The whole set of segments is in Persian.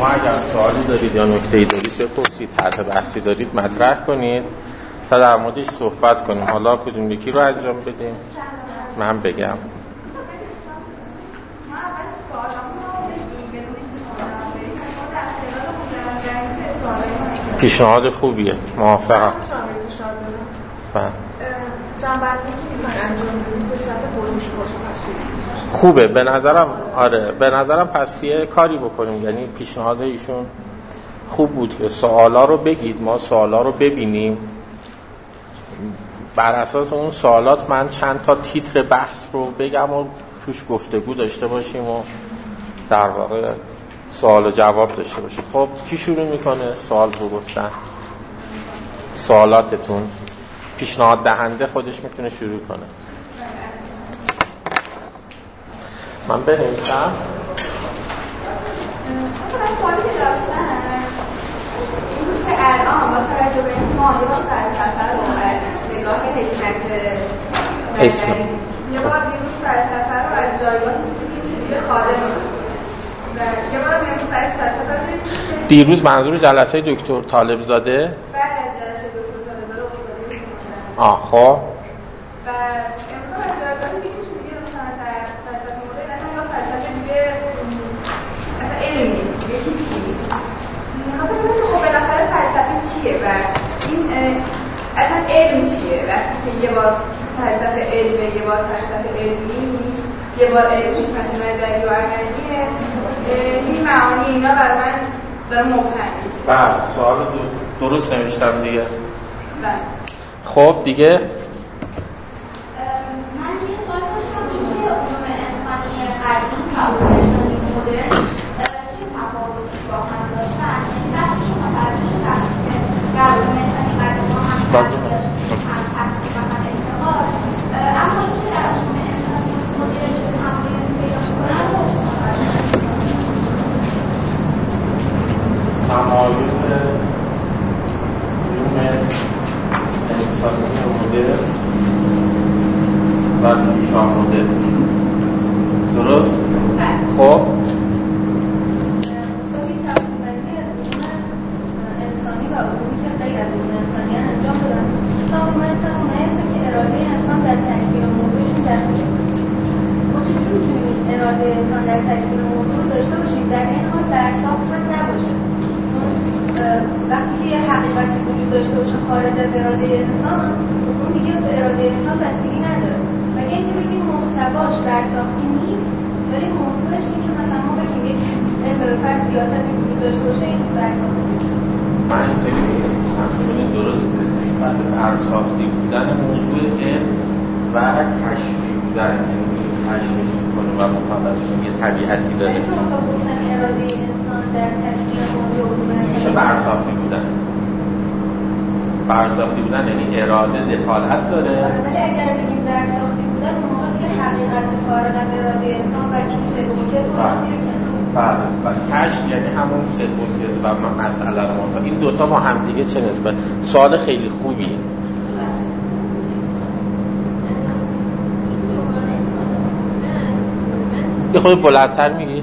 شما اگر سوالی دارید یا نکته‌ای دارید بپرسید، طرح بحثی دارید مطرح کنید تا در موردش صحبت کنیم. حالا کدوم یکی رو انجام بدیم؟ من بگم. پیشنهاد خوبیه، موافقم. خوبه به نظرم. آره به نظرم پس یه کاری بکنیم، یعنی پیشنهاد ایشون خوب بود که سوالا رو بگید، ما سوالا رو ببینیم، بر اساس اون سوالات من چند تا تیتر بحث رو بگم و توش گفتگو داشته باشیم و در واقع سوال و جواب داشته باشیم. خب کی شروع میکنه سوال رو گفتن؟ سوالاتتون. پیشنهاد دهنده خودش میتونه شروع کنه. من بنویسم. مثلا سوالی که داشتن این روز که الان با توجه به این معادلات فلسفه رو نگاه حکمت یه بار دیروز فلسفه رو از جایگاه یه خادم و یه بار میرم فلسفه رو دیروز منظور جلسه دکتر طالب زاده؟ بعد از جلسه دکتر طالب زاده افتاده میکنم. خب و امروز از جایگاه میگه مثلا در فلسفه مدرن اصلا یا فلسفه دیگه اصلا علم نیست، دیگه هیچ نیست. حالا ببینیم خب بالاخره فلسفه چیه و این اصلا علم چیه وقتی که یه بار فلسفه علمه، یه بار فلسفه علم نیست، یه بار علمش مثلا نظری و عملیه. این معانی اینا برای من داره مبهم میشه. بله سوال درست نوشتم دیگه. بله خب دیگه من یه سوال داشتم توی علوم انسانی قدیم و علوم مدرن چه تفاوتی با هم داشتن؟ یعنی بخش شما فرضش کردید که در علوم انسانی قدیم ما هم فرق داشتیم، هم تفسیر و هم انتقاد، اما اینکه در علوم انسانی مدرن چه تمایلی پیدا می‌کنن رو تمایل علوم انسانی مدرن و پیشا مدرن. درست؟ خب انسانی و علومی که غیر از علوم انسانی انجام دادن. تا علوم انسانی اوناییست که اراده انسان در تکمیل موضوعشون دخیل ما چطور میتونیم این اراده انسان در تکمیل موضوع رو داشته باشیم در این حال برساخت هم نباشه؟ چون وقتی که یه حقیقتی وجود داشته باشه خارج از اراده انسان، اون دیگه به اراده انسان بستگی نداره. مگه اینکه بگیم محتواش برساختی نیست ولی موضوعش این که مثلا ما بگیم یک علم به فرض سیاستی وجود داشته باشه این برساخته نیست. من اینطوری میگم ببینید درسته نسبت به برساختی بودن موضوع علم و کشفی بودن که میتونیم کشفش کنیم و مطالعاتشون یه طبیعتی داره. این تو مثلا گفتن اراده انسان در تکمیل موضوع علوم انسان میشه برساختی بودن. برساختی بودن یعنی اراده دخالت داره. ولی اگر بگیم برساختی بودن اون موقع دیگه حقیقت فارغ از اراده انسان و کیسه گوشه تو اون میره کنار. بله و کشف یعنی همون ستون کز و مسئله رو منطقه. این دوتا با هم دیگه چه نسبت؟ سوال خیلی خوبیه. یه خود بلندتر میگی؟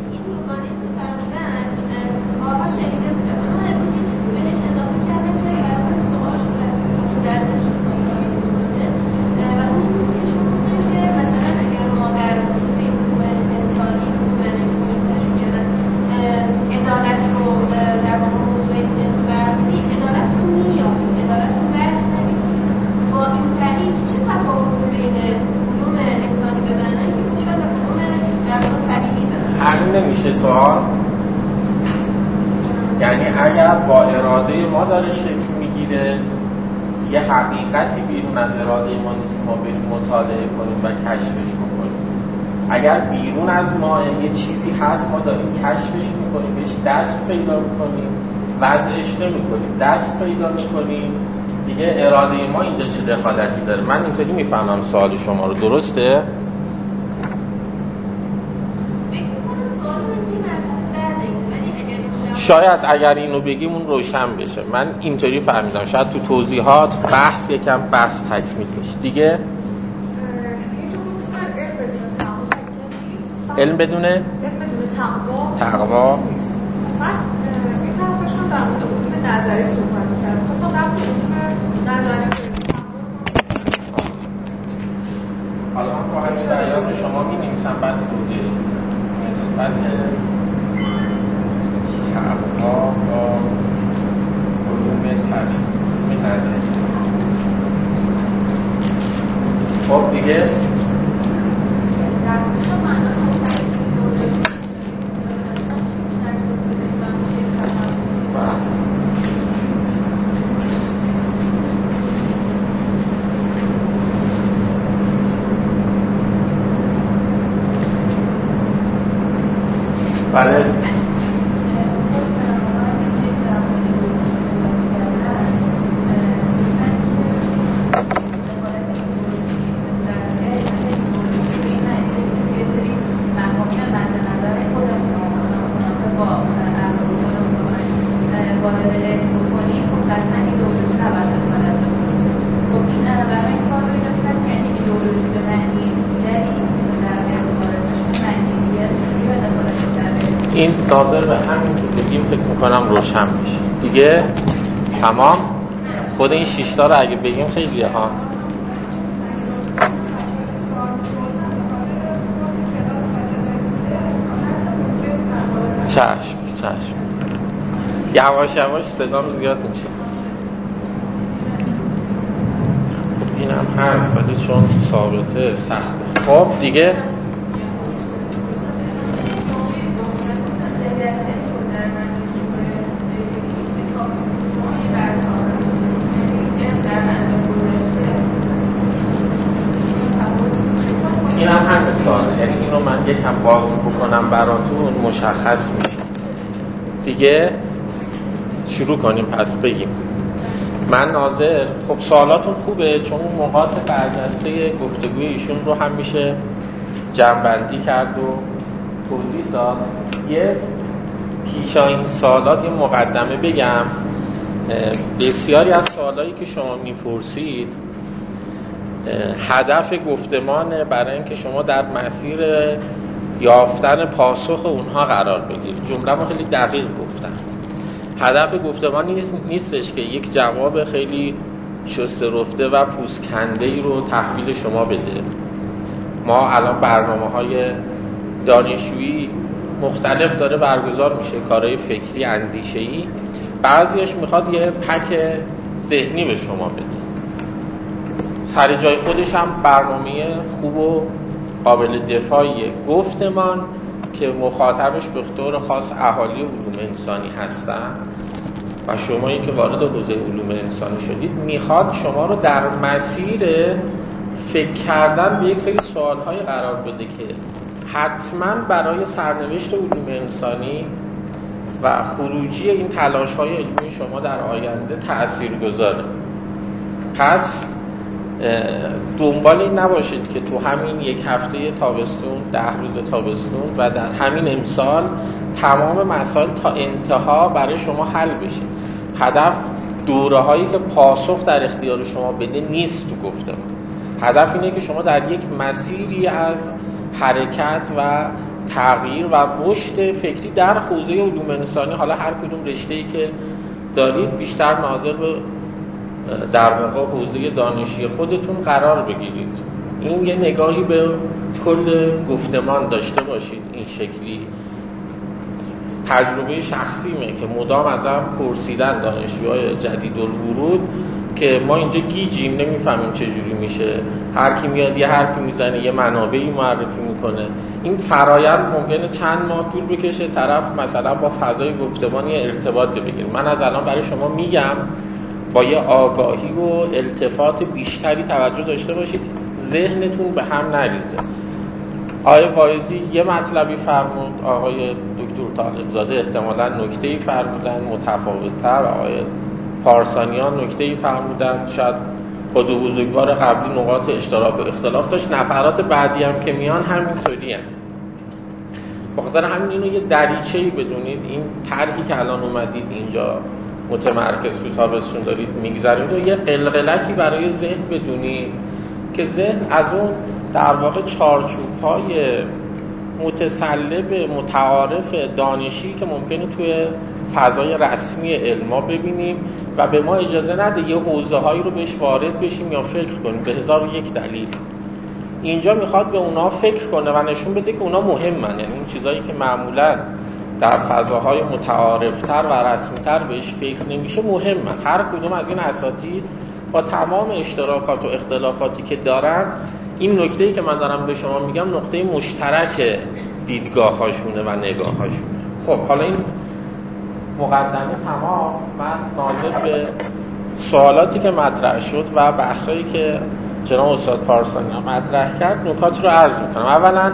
نمیشه سوال. یعنی اگر با اراده ما داره شکل میگیره یه حقیقتی بیرون از اراده ما نیست که ما بریم مطالعه کنیم و کشفش بکنیم. اگر بیرون از ما یه چیزی هست ما داریم کشفش میکنیم، بهش دست پیدا میکنیم، وضعش نمیکنیم، دست پیدا میکنیم، دیگه اراده ما اینجا چه دخالتی داره؟ من اینطوری میفهمم سوال شما رو. درسته؟ شاید اگر اینو بگیم اون روشن بشه. من اینطوری فهمیدم، شاید تو توضیحات بحث یکم بحث تکمیل بشه دیگه. علم بدون تقوا بیان شما می‌نویسم بعد توضیح نسبت حقا با علوم تجربی نظری. خب دیگه بله این ناظر به همین که بگیم فکر میکنم روشن میشه دیگه. تمام. خود این 6 تا رو اگه بگیم خیلیه ها. چشم یواش یواش صدام زیاد میشه. این هم هست ولی چون ثابته سخته. خب دیگه این هم همین ساله، یعنی اینو من یکم باز بکنم براتون مشخص میشه دیگه. شروع کنیم پس بگیم. من ناظر، خب سوالاتون خوبه چون اون نقاط برجسته گفتگوی ایشون رو هم میشه جمع‌بندی کرد و توضیح داد. یه پیشا این سوالات یه مقدمه بگم. بسیاری از سوالایی که شما میپرسید هدف گفتمانه برای اینکه شما در مسیر یافتن پاسخ اونها قرار بگیرید. جمله رو خیلی دقیق گفتم. هدف گفتمان نیستش که یک جواب خیلی شسته رفته و پوست کنده‌ای رو تحویل شما بده. ما الان برنامه‌های دانشجویی مختلف داره برگزار میشه، کارهای فکری، اندیشه‌ای. بعضیش میخواد یه پک ذهنی به شما بده. سر جای خودش هم برنامه خوب و قابل دفاعیه. گفتمان که مخاطبش به طور خاص اهالی علوم انسانی هستن و شمایی که وارد حوزه علوم انسانی شدید میخواد شما رو در مسیر فکر کردن به یک سری سوالهای قرار بده که حتما برای سرنوشت علوم انسانی و خروجی این تلاش‌های علمی شما در آینده تأثیرگذاره. پس دنبال این نباشید که تو همین یک هفته تابستون، 10 روز تابستون و در همین امسال تمام مسائل تا انتها برای شما حل بشه. هدف دوره هایی که پاسخ در اختیار شما بده نیست تو گفتم. هدف اینه که شما در یک مسیری از حرکت و تغییر و رشد فکری در حوزه علوم انسانی، حالا هر کدوم رشته‌ای که دارید، بیشتر ناظر به در واقع حوزه دانشی خودتون قرار بگیرید. این یه نگاهی به کل گفتمان داشته باشید. این شکلی تجربه شخصیمه که مدام ازم پرسیدن دانشجوهای جدید الورود که ما اینجا گیجیم، نمیفهمیم چجوری میشه. هر کی میاد یه حرفی میزنه، یه منابعی معرفی میکنه. این فرایند ممکنه چند ماه طول بکشه طرف مثلا با فضای گفتمانی ارتباط بگیره. من از الان برای شما میگم با یه آگاهی و التفات بیشتری توجه داشته باشید، ذهنتون به هم نریزه. آقای وایزی یه مطلبی فرمود، آقای دکتر طالبزاده احتمالاً نکته‌ای فرمودن متفاوت‌تر، آقای پارسانیان نکته‌ای فرمودن، شاید خود بزرگوار قبلی نقاط اشتراک و اختلاف داشت، نفرات بعدی هم که میان همینطوری هم. بخاطر همین اینو یه دریچه‌ای بدونید. این طرحی که الان اومدید اینجا متمرکز تو تابستون دارید میگذرید و یه قلقلکی برای ذهن بدونید که ذهن از اون در واقع چارچوب‌های متسلب متعارف دانشی که ممکنه توی فضای رسمی علما ببینیم و به ما اجازه نده یه حوزه‌هایی رو بهش وارد بشیم یا فکر کنیم به 1001 دلیل. اینجا میخواد به اونا فکر کنه و نشون بده که اونا مهمن، یعنی این چیزایی که معمولا در فضاهای متعارفتر و رسمیتر بهش فکر نمیشه مهمن. هر کدوم از این اساتید با تمام اشتراکات و اختلافاتی که دارن، این نکته‌ای که من دارم به شما میگم نقطه مشترک دیدگاه‌هاشونه و نگاه‌هاشونه. خب حالا این مقدمه تمام، من ناظر به سوالاتی که مطرح شد و بحثایی که جناب استاد پارسانی مطرح کرد نکات رو عرض میکنم. اولا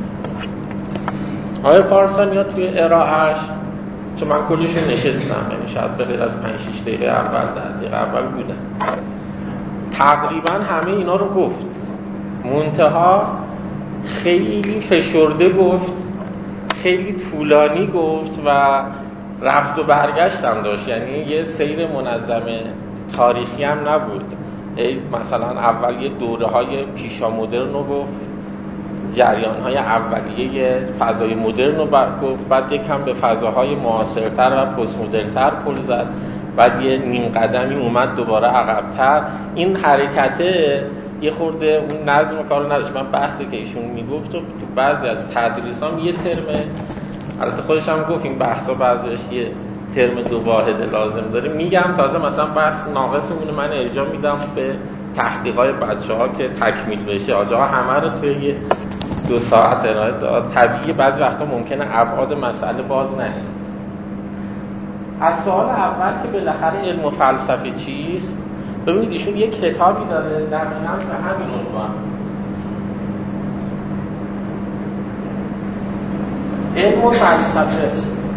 آقای پارسانی توی ارائهش، چون من کلش نشستم، یعنی شاید به غیر از 5-6 دقیقه اول 10 دقیقه اول بودم، تقریبا همه اینا رو گفت، منتها خیلی فشرده گفت، خیلی طولانی گفت و رفت و برگشت هم داشت، یعنی یه سیر منظم تاریخی هم نبود. مثلا اول یه دوره های پیشا مدرن رو گفت، جریان های اولیه فضای مدرن رو گفت، بعد یکم به فضاهای معاصرتر و پست مدرنتر پل زد، بعد یه نیم قدمی اومد دوباره عقب‌تر. این حرکته یه خورده اون نظم کارو نداشت. من بحثی که ایشون میگفت تو بعضی از تدریسام یه ترمه، البته خودش هم گفت این بحثا بعضیش یه ترم 2 واحد لازم داره، میگم تازه مثلا بحث ناقص مونه من ارجاع میدم به تحقیقات بچه‌ها که تکمیل بشه. آجاها همه رو توی یه 2 ساعت ارائه داد. طبیعیه بعضی وقتا ممکنه ابعاد مسئله باز نشه. از سوال اول که بالاخره علم و فلسفه چیست، ببینید ایشون یه کتابی داره دقیقاً به همین عنوان، علم و فلسفه.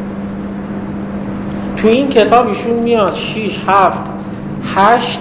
تو این کتاب ایشون میاد 6 7 8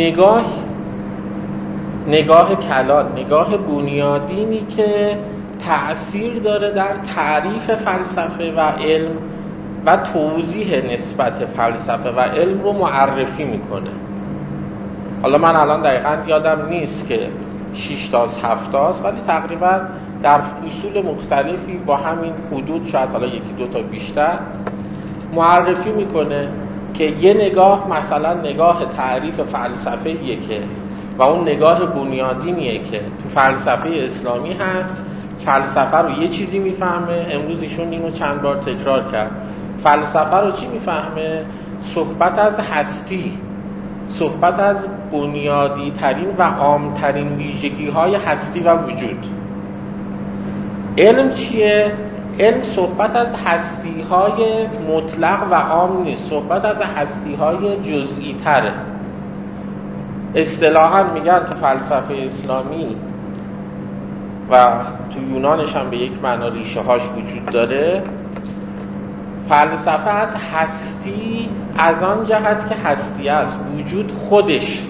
نگاه کلان، نگاه بنیادینی که تأثیر داره در تعریف فلسفه و علم و توضیح نسبت فلسفه و علم رو معرفی میکنه. حالا من الان دقیقاً یادم نیست که 6 تاست 7 تاست، ولی تقریباً در فصول مختلفی با همین حدود، شاید حالا 1-2 تا بیشتر، معرفی میکنه که یه نگاه مثلا نگاه تعریف فلسفه یکه و اون نگاه بنیادینیه که تو فلسفه اسلامی هست. فلسفه رو یه چیزی میفهمه، امروز ایشون اینو چند بار تکرار کرد، فلسفه رو چی میفهمه؟ صحبت از هستی، صحبت از بنیادی ترین و عام ترین ویژگی های هستی و وجود. علم چیه؟ علم صحبت از هستی های مطلق و عام نیست، صحبت از هستی های جزئی تره. اصطلاحاً میگن تو فلسفه اسلامی و تو یونانش هم به یک معنا ریشه هاش وجود داره، فلسفه از هستی از آن جهت که هستی است، وجود خودش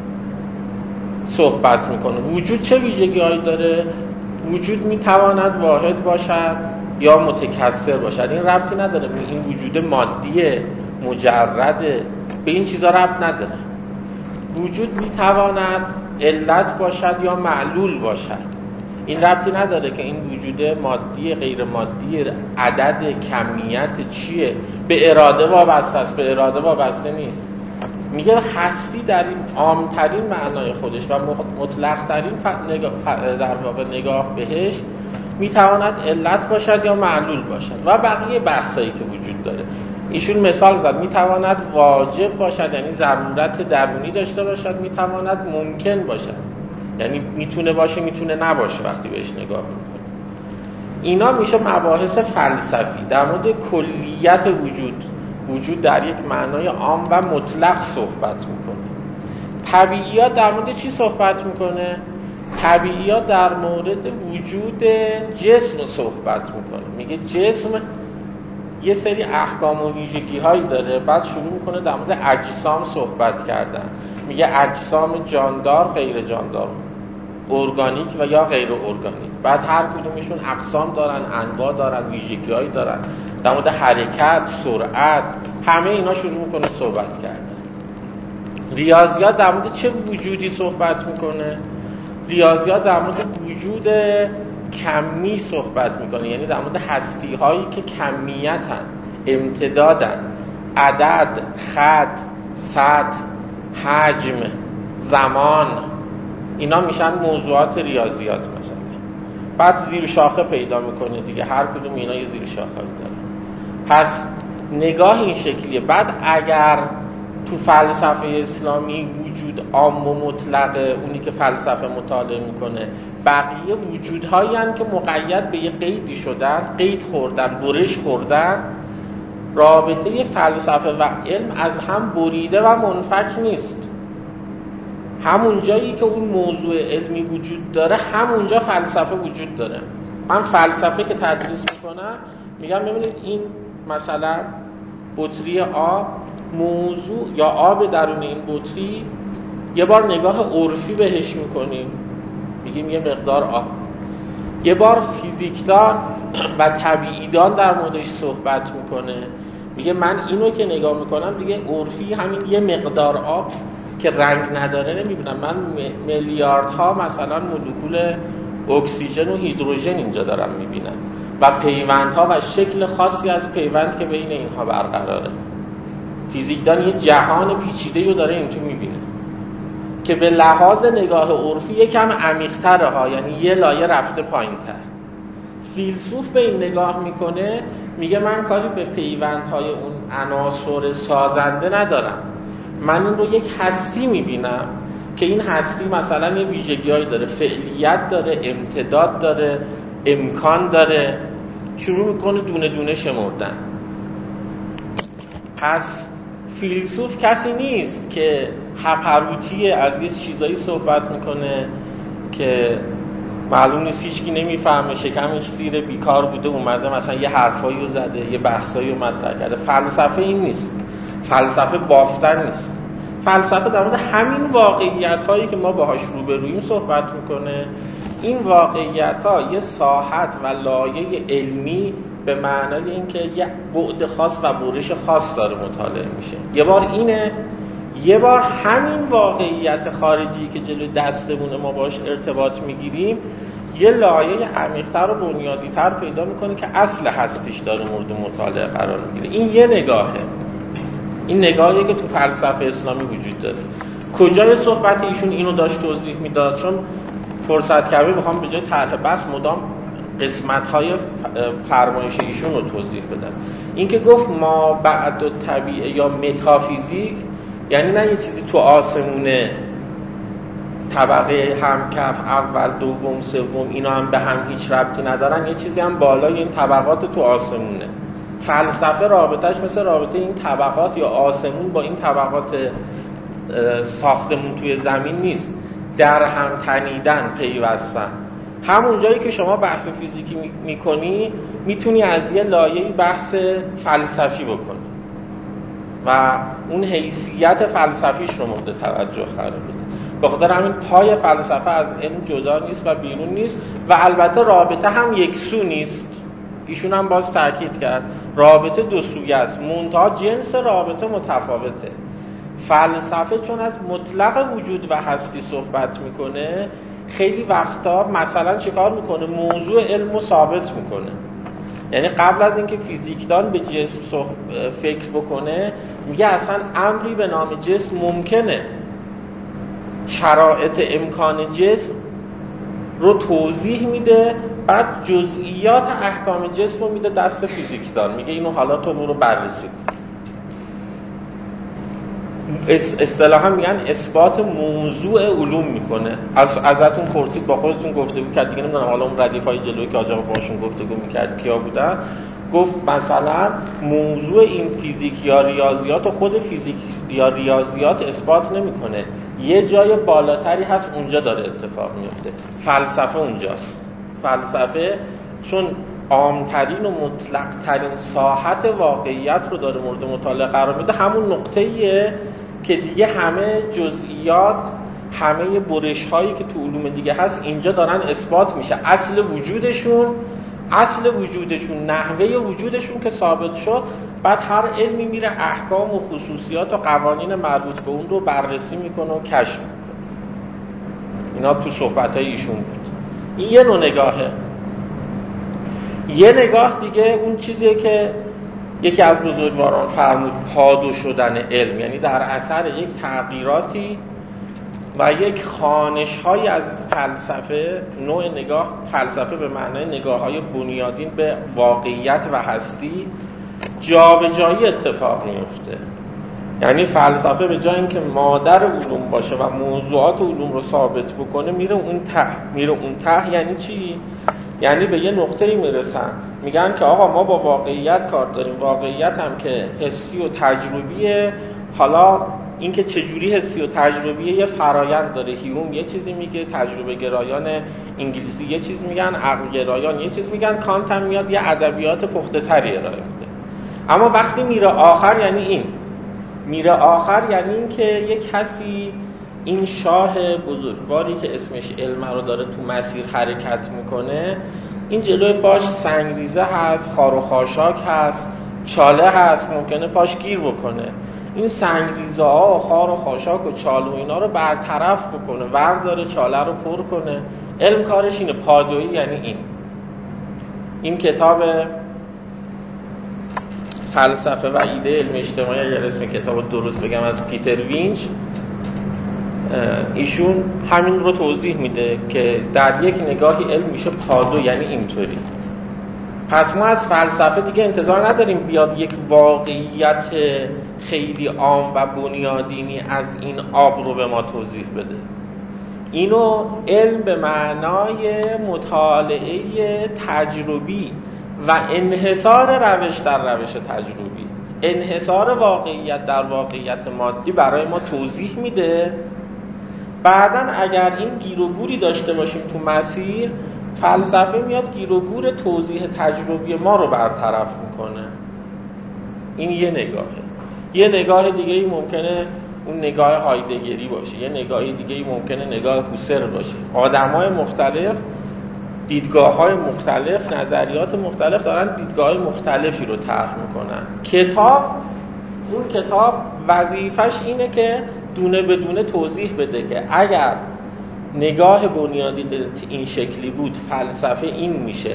صحبت میکنه. وجود چه ویژگی هایی داره؟ وجود میتواند واحد باشد یا متکثر باشد. این ربطی نداره این وجود مادیه مجرده، به این چیزا ربط نداره. وجود میتواند علت باشد یا معلول باشد. این ربطی نداره که این وجود مادی غیر مادی عدد کمیت چیه، به اراده وابسته است، به اراده وابسته نیست. میگه هستی در این عامترین معنای خودش و مطلقترین در واقع نگاه بهش میتواند علت باشد یا معلول باشد و بقیه بحثایی که وجود داره. ایشون مثال زد، میتواند واجب باشد یعنی ضرورت درونی داشته باشد، میتواند ممکن باشد یعنی میتونه باشه میتونه نباشه وقتی بهش نگاه میکنه. اینا میشه مباحث فلسفی در مورد کلیت وجود در یک معنای عام و مطلق صحبت میکنه. طبیعیات در مورد چی صحبت میکنه؟ طبیعیات در مورد وجود جسم صحبت میکنه. میگه جسم یه سری احکام و ویژگی هایی داره، بعد شروع میکنه در مورد اجسام صحبت کردن. میگه اجسام جاندار، غیر جاندار، ارگانیک و یا غیر ارگانیک. بعد هر کدومشون اقسام دارن، انواع دارن، ویژگی هایی دارن. در مورد حرکت، سرعت، همه اینا شروع میکنه صحبت کردن. ریاضیات در مورد چه وجودی صحبت میکنه؟ ریاضیات در مورد وجود کمی صحبت میکنه، یعنی در مورد هستی هایی که کمیتن، امتدادن، عدد، خط، سطح، حجم، زمان، اینا میشن موضوعات ریاضیات مثلا. بعد زیر شاخه پیدا میکنه دیگه، هر کدوم اینا یه زیر شاخه داره. پس نگاه این شکلیه. بعد اگر تو فلسفه اسلامی وجود عام و مطلقه، اونی که فلسفه مطالعه میکنه، بقیه وجودهایی هستند که مقید به یه قیدی شدن، قید خوردن، برش خوردن. رابطه فلسفه و علم از هم بریده و منفک نیست. همون جایی که اون موضوع علمی وجود داره، همونجا فلسفه وجود داره. من فلسفه که تدریس میکنم میگم ببینید این مثلا بطری آب، موضوع یا آب درون این بطری، یه بار نگاه عرفی بهش میکنیم میگیم یه مقدار آب، یه بار فیزیکدان و طبیعیدان در موردش صحبت میکنه میگه من اینو که نگاه میکنم دیگه عرفی همین یه مقدار آب که رنگ نداره نمیبینم، من میلیاردها مثلا مولکول اکسیژن و هیدروژن اینجا دارم میبینم و پیوندها و شکل خاصی از پیوند که بین اینها برقراره. فیزیکدان یه جهان پیچیده رو داره اینجا میبینه که به لحاظ نگاه عرفی یکم عمیق‌تره ها، یعنی یه لایه رفته پایین‌تر. فیلسوف به این نگاه میکنه میگه من کاری به پیوندهای اون عناصر سازنده ندارم، من این رو یک هستی میبینم که این هستی مثلا یه ویژگی‌هایی داره، فعلیت داره، امتداد داره، امکان داره، شروع میکنه دونه دونه شمردن. پس فیلسوف کسی نیست که هپروتی از یه چیزایی صحبت میکنه که معلوم نیست هیچکی نمیفهمه، شکمش سیر بیکار بوده اومده مثلا یه حرفایی رو زده، یه بحثایی رو مطرح کرده. فلسفه این نیست، فلسفه بافتن نیست. فلسفه در مورد همین واقعیت هایی که ما باهاش روبرویم صحبت میکنه. این واقعیت ها یه ساحت و لایه علمی به معنای اینکه یه بعد خاص و برش خاص داره مطالعه میشه. یه بار اینه، یه بار همین واقعیت خارجی که جلوی دستمونه ما باش ارتباط میگیریم یه لایه عمیق‌تر و بنیادی‌تر پیدا میکنه که اصل هستیش داره مورد مطالعه قرار میگیره. این یه نگاهه، این نگاهی که تو فلسفه اسلامی وجود داره. کجای صحبت ایشون اینو داشت توضیح میداد، چون فرصت کمی بخوام به جای طرح بحث مدام قسمت‌های فرمایش ایشون رو توضیح بدم. این که گفت ما بعد الطبیعه یا متافیزیک، یعنی نه یه چیزی تو آسمونه طبقه همکف اول دوم سوم اینا هم به هم هیچ ربطی ندارن، یه چیزی هم بالای این طبقات تو آسمونه. فلسفه رابطهش مثل رابطه این طبقات یا آسمون با این طبقات ساختمون توی زمین نیست، در هم تنیدن، پیوستن. همون جایی که شما بحث فیزیکی میکنی میتونی از یه لایه‌ای بحث فلسفی بکنی و اون حیثیت فلسفیش رو مورد توجه قرار بده. به خاطر همین پای فلسفه از علم جدا نیست و بیرون نیست و البته رابطه هم یکسو نیست. ایشون هم باز تاکید کرد رابطه دو سویه است، منتها جنس رابطه متفاوته. فلسفه چون از مطلق وجود و هستی صحبت میکنه، خیلی وقتا مثلا چیکار میکنه؟ موضوع علم رو ثابت میکنه. یعنی قبل از اینکه فیزیکدان به جسم فکر بکنه میگه اصلا امری به نام جسم ممکنه، شرایط امکان جسم رو توضیح میده، بعد جزئیات احکام جسم رو میده دست فیزیکدان، میگه اینو حالا تو برو بررسی کن. اصطلاحا میگن اثبات موضوع علوم میکنه. ازتون پرسید با خودتون گفتگو کرد دیگه، نمیدونم حالا اون ردیفای جلویی که آجا باشون گفتگو میکرد کیا بودن، گفت مثلا موضوع این فیزیک یا ریاضیات و خود فیزیک یا ریاضیات اثبات نمیکنه، یه جای بالاتری هست اونجا داره اتفاق میفته. فلسفه اونجاست. فلسفه چون عامترین و مطلقترین ساحت واقعیت رو داره مورد مطالعه قرار میده، همون نقطه‌ایه که دیگه همه جزئیات، همه برش هایی که تو علوم دیگه هست اینجا دارن اثبات میشه. اصل وجودشون، نحوه وجودشون که ثابت شد، بعد هر علمی میره احکام و خصوصیات و قوانین مربوط به اون رو بررسی میکنه و کشف میکنه. اینا تو صحبتای ایشون بود. این یه نوع نگاهه. یه نگاه دیگه اون چیزیه که یکی از بزرگواران فرمود، پادو شدن علم، یعنی در اثر یک تغییراتی و یک خوانش‌هایی از فلسفه، نوع نگاه فلسفه به معنای نگاه‌های بنیادین به واقعیت و هستی جابجایی اتفاق میفته. یعنی فلسفه به جای اینکه مادر علوم باشه و موضوعات علوم رو ثابت بکنه میره اون ته. یعنی چی؟ یعنی به یه نقطه‌ای میرسن میگن که آقا ما با واقعیت کار داریم، واقعیت هم که حسی و تجربیه. حالا اینکه چجوری حسی و تجربیه یه فرایند داره. هیوم یه چیزی میگه، تجربه گرایان انگلیسی یه چیز میگن، عقل گرایان یه چیز میگن، کانت هم میاد یه ادبیات پخته تری ارائه میده. اما وقتی میره آخر یعنی این که یک کسی این شاه بزرگواری که اسمش علم رو داره تو مسیر حرکت میکنه، این جلوی پاش سنگریزه هست، خار و خاشاک هست، چاله هست، ممکنه پاش گیر بکنه. این سنگریزه ها و خار و خاشاک و چاله و اینا رو برطرف بکنه، ورداره چاله رو پر کنه. علم کارش اینه. پادویی یعنی این کتاب فلسفه و ایده علم اجتماعی، اگر اسم کتاب درست بگم، از پیتر وینچ، ایشون همین رو توضیح میده که در یک نگاهی علم میشه پادو، یعنی اینطوری. پس ما از فلسفه دیگه انتظار نداریم بیاد یک واقعیت خیلی عام و بنیادینی از این آب رو به ما توضیح بده. اینو علم به معنای مطالعه تجربی و انحصار روش در روش تجربی، انحصار واقعیت در واقعیت مادی برای ما توضیح میده. بعدن اگر این گیر و گوری داشته باشیم تو مسیر، فلسفه میاد گیر و گور توضیح تجربی ما رو برطرف میکنه. این یه نگاهه. یه نگاه دیگه ای ممکنه اون نگاه هایدگری باشه، یه نگاه دیگه ای ممکنه نگاه هوسر باشه. آدمای مختلف، دیدگاه‌های مختلف، نظریات مختلف دارن دیدگاه‌های مختلفی رو طرح میکنن. اون کتاب وظیفش اینه که دونه به دونه توضیح بده که اگر نگاه بنیادی این شکلی بود، فلسفه این میشه،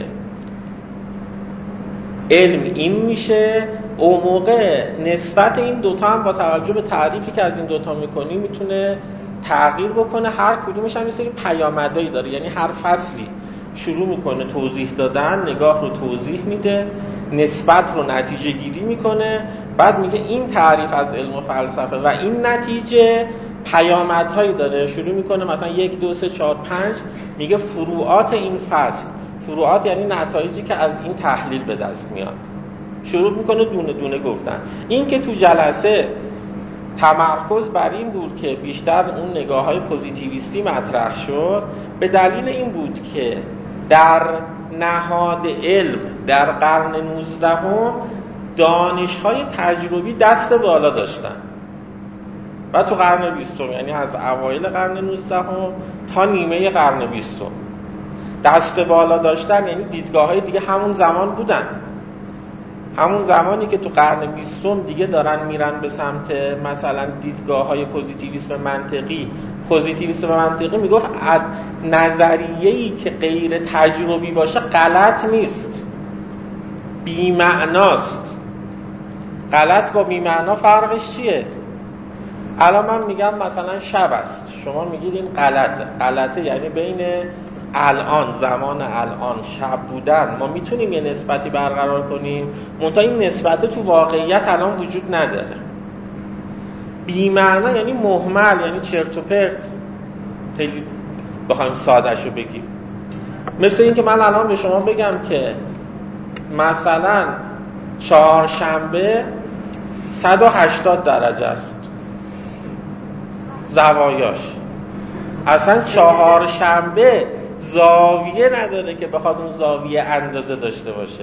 علم این میشه. اون موقع نسبت این دوتا هم با توجه به تعریفی که از این دوتا میکنی میتونه تغییر بکنه. هر کدومش هم یه سری پیامدهایی داره. یعنی هر فصلی شروع میکنه توضیح دادن، نگاه رو توضیح میده، نسبت رو نتیجه گیری میکنه، بعد میگه این تعریف از علم و فلسفه و این نتیجه پیامدهایی داره. شروع میکنه مثلا 1 2 3 4 5 میگه فروعات این فصل. فروعات یعنی نتایجی که از این تحلیل به دست میاد. شروع میکنه دونه دونه گفتن. این که تو جلسه تمرکز بر این بود که بیشتر اون نگاه‌های پوزیتیویستی مطرح شد، به دلیل این بود که در نهاد علم در قرن 19 دانش‌های تجربی دست بالا داشتن و تو قرن 20 یعنی از اوایل قرن 19 تا نیمه قرن 20 دست بالا داشتن. یعنی دیدگاه‌های دیگه همون زمان بودن، همون زمانی که تو قرن 20 دیگه دارن میرن به سمت مثلا دیدگاه‌های پوزیتیویسم منطقی. پوزیتیویسم منطقی میگفت نظریه‌ای که غیر تجربی باشه غلط نیست، بی‌معناست. غلط با بی‌معنا فرقش چیه؟ الان من میگم مثلا شب است، شما میگید این غلطه یعنی بین الان، زمان الان، شب بودن ما میتونیم یه نسبتی برقرار کنیم، منتها این نسبت تو واقعیت الان وجود نداره. بی‌معنا یعنی مهمل، یعنی چرت و پرت. خیلی بخوایم ساده‌شو بگیم، مثل این که من الان به شما بگم که مثلا چهارشنبه 180 درجه است زوایاش. اصلا چهارشنبه زاویه نداره که بخواد اون زاویه اندازه داشته باشه.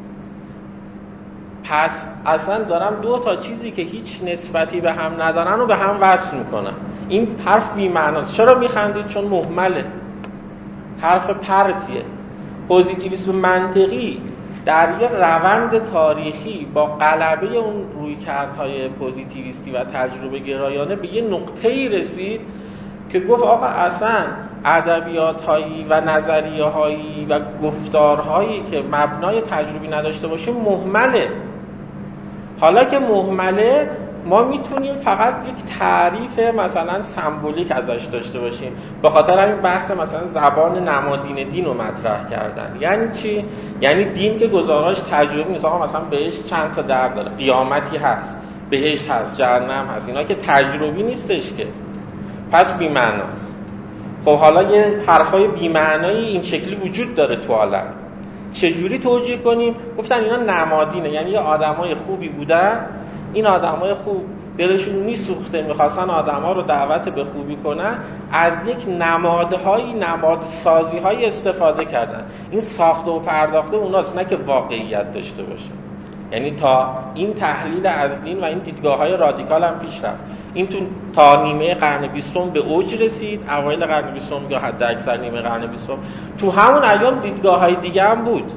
پس اصلا دارم دو تا چیزی که هیچ نسبتی به هم ندارن رو به هم وصل میکنم. این حرف بی‌معناست. چرا میخندید؟ چون مهمله، حرف پرتیه. پوزیتیویسم منطقی در یه روند تاریخی با غلبه اون رویکردهای پوزیتیویستی و تجربه گرایانه به یه نقطه‌ای رسید که گفت آقا اصلا ادبیات‌هایی و نظریه‌هایی و گفتارهایی که مبنای تجربی نداشته باشه مهمله. حالا که مهمله، ما میتونیم فقط یک تعریف مثلا سمبولیک ازش داشته باشیم. به خاطر همین بحث مثلا زبان نمادین دین رو مطرح کردن. یعنی چی؟ یعنی دین که گزارش تجربی نیست. آقا مثلا بهش چند تا در داره، قیامتی هست، بهشت هست، جهنم هست، اینا که تجربی نیستش که، پس بی‌معناست. خب حالا یه حرفای بی‌معنایی این شکلی وجود داره تو عالم، چجوری توجیه کنیم؟ گفتن اینا نمادینه، یعنی یه آدمای خوبی بودن، این آدمای خوب دلشون میسوخته، میخواستن آدما رو دعوت به خوبی کنن، از یک نمادسازی‌های استفاده کردن. این ساخته و پرداخته اوناست، نه که واقعیت داشته باشه. یعنی تا این تحلیل از دین و این دیدگاه‌های رادیکال هم پیش رفت. این تا نیمه قرن 20 به اوج رسید، اوایل قرن 20 یا حد اکثر نیمه قرن 20. تو همون ایام دیدگاه‌های دیگه هم بود.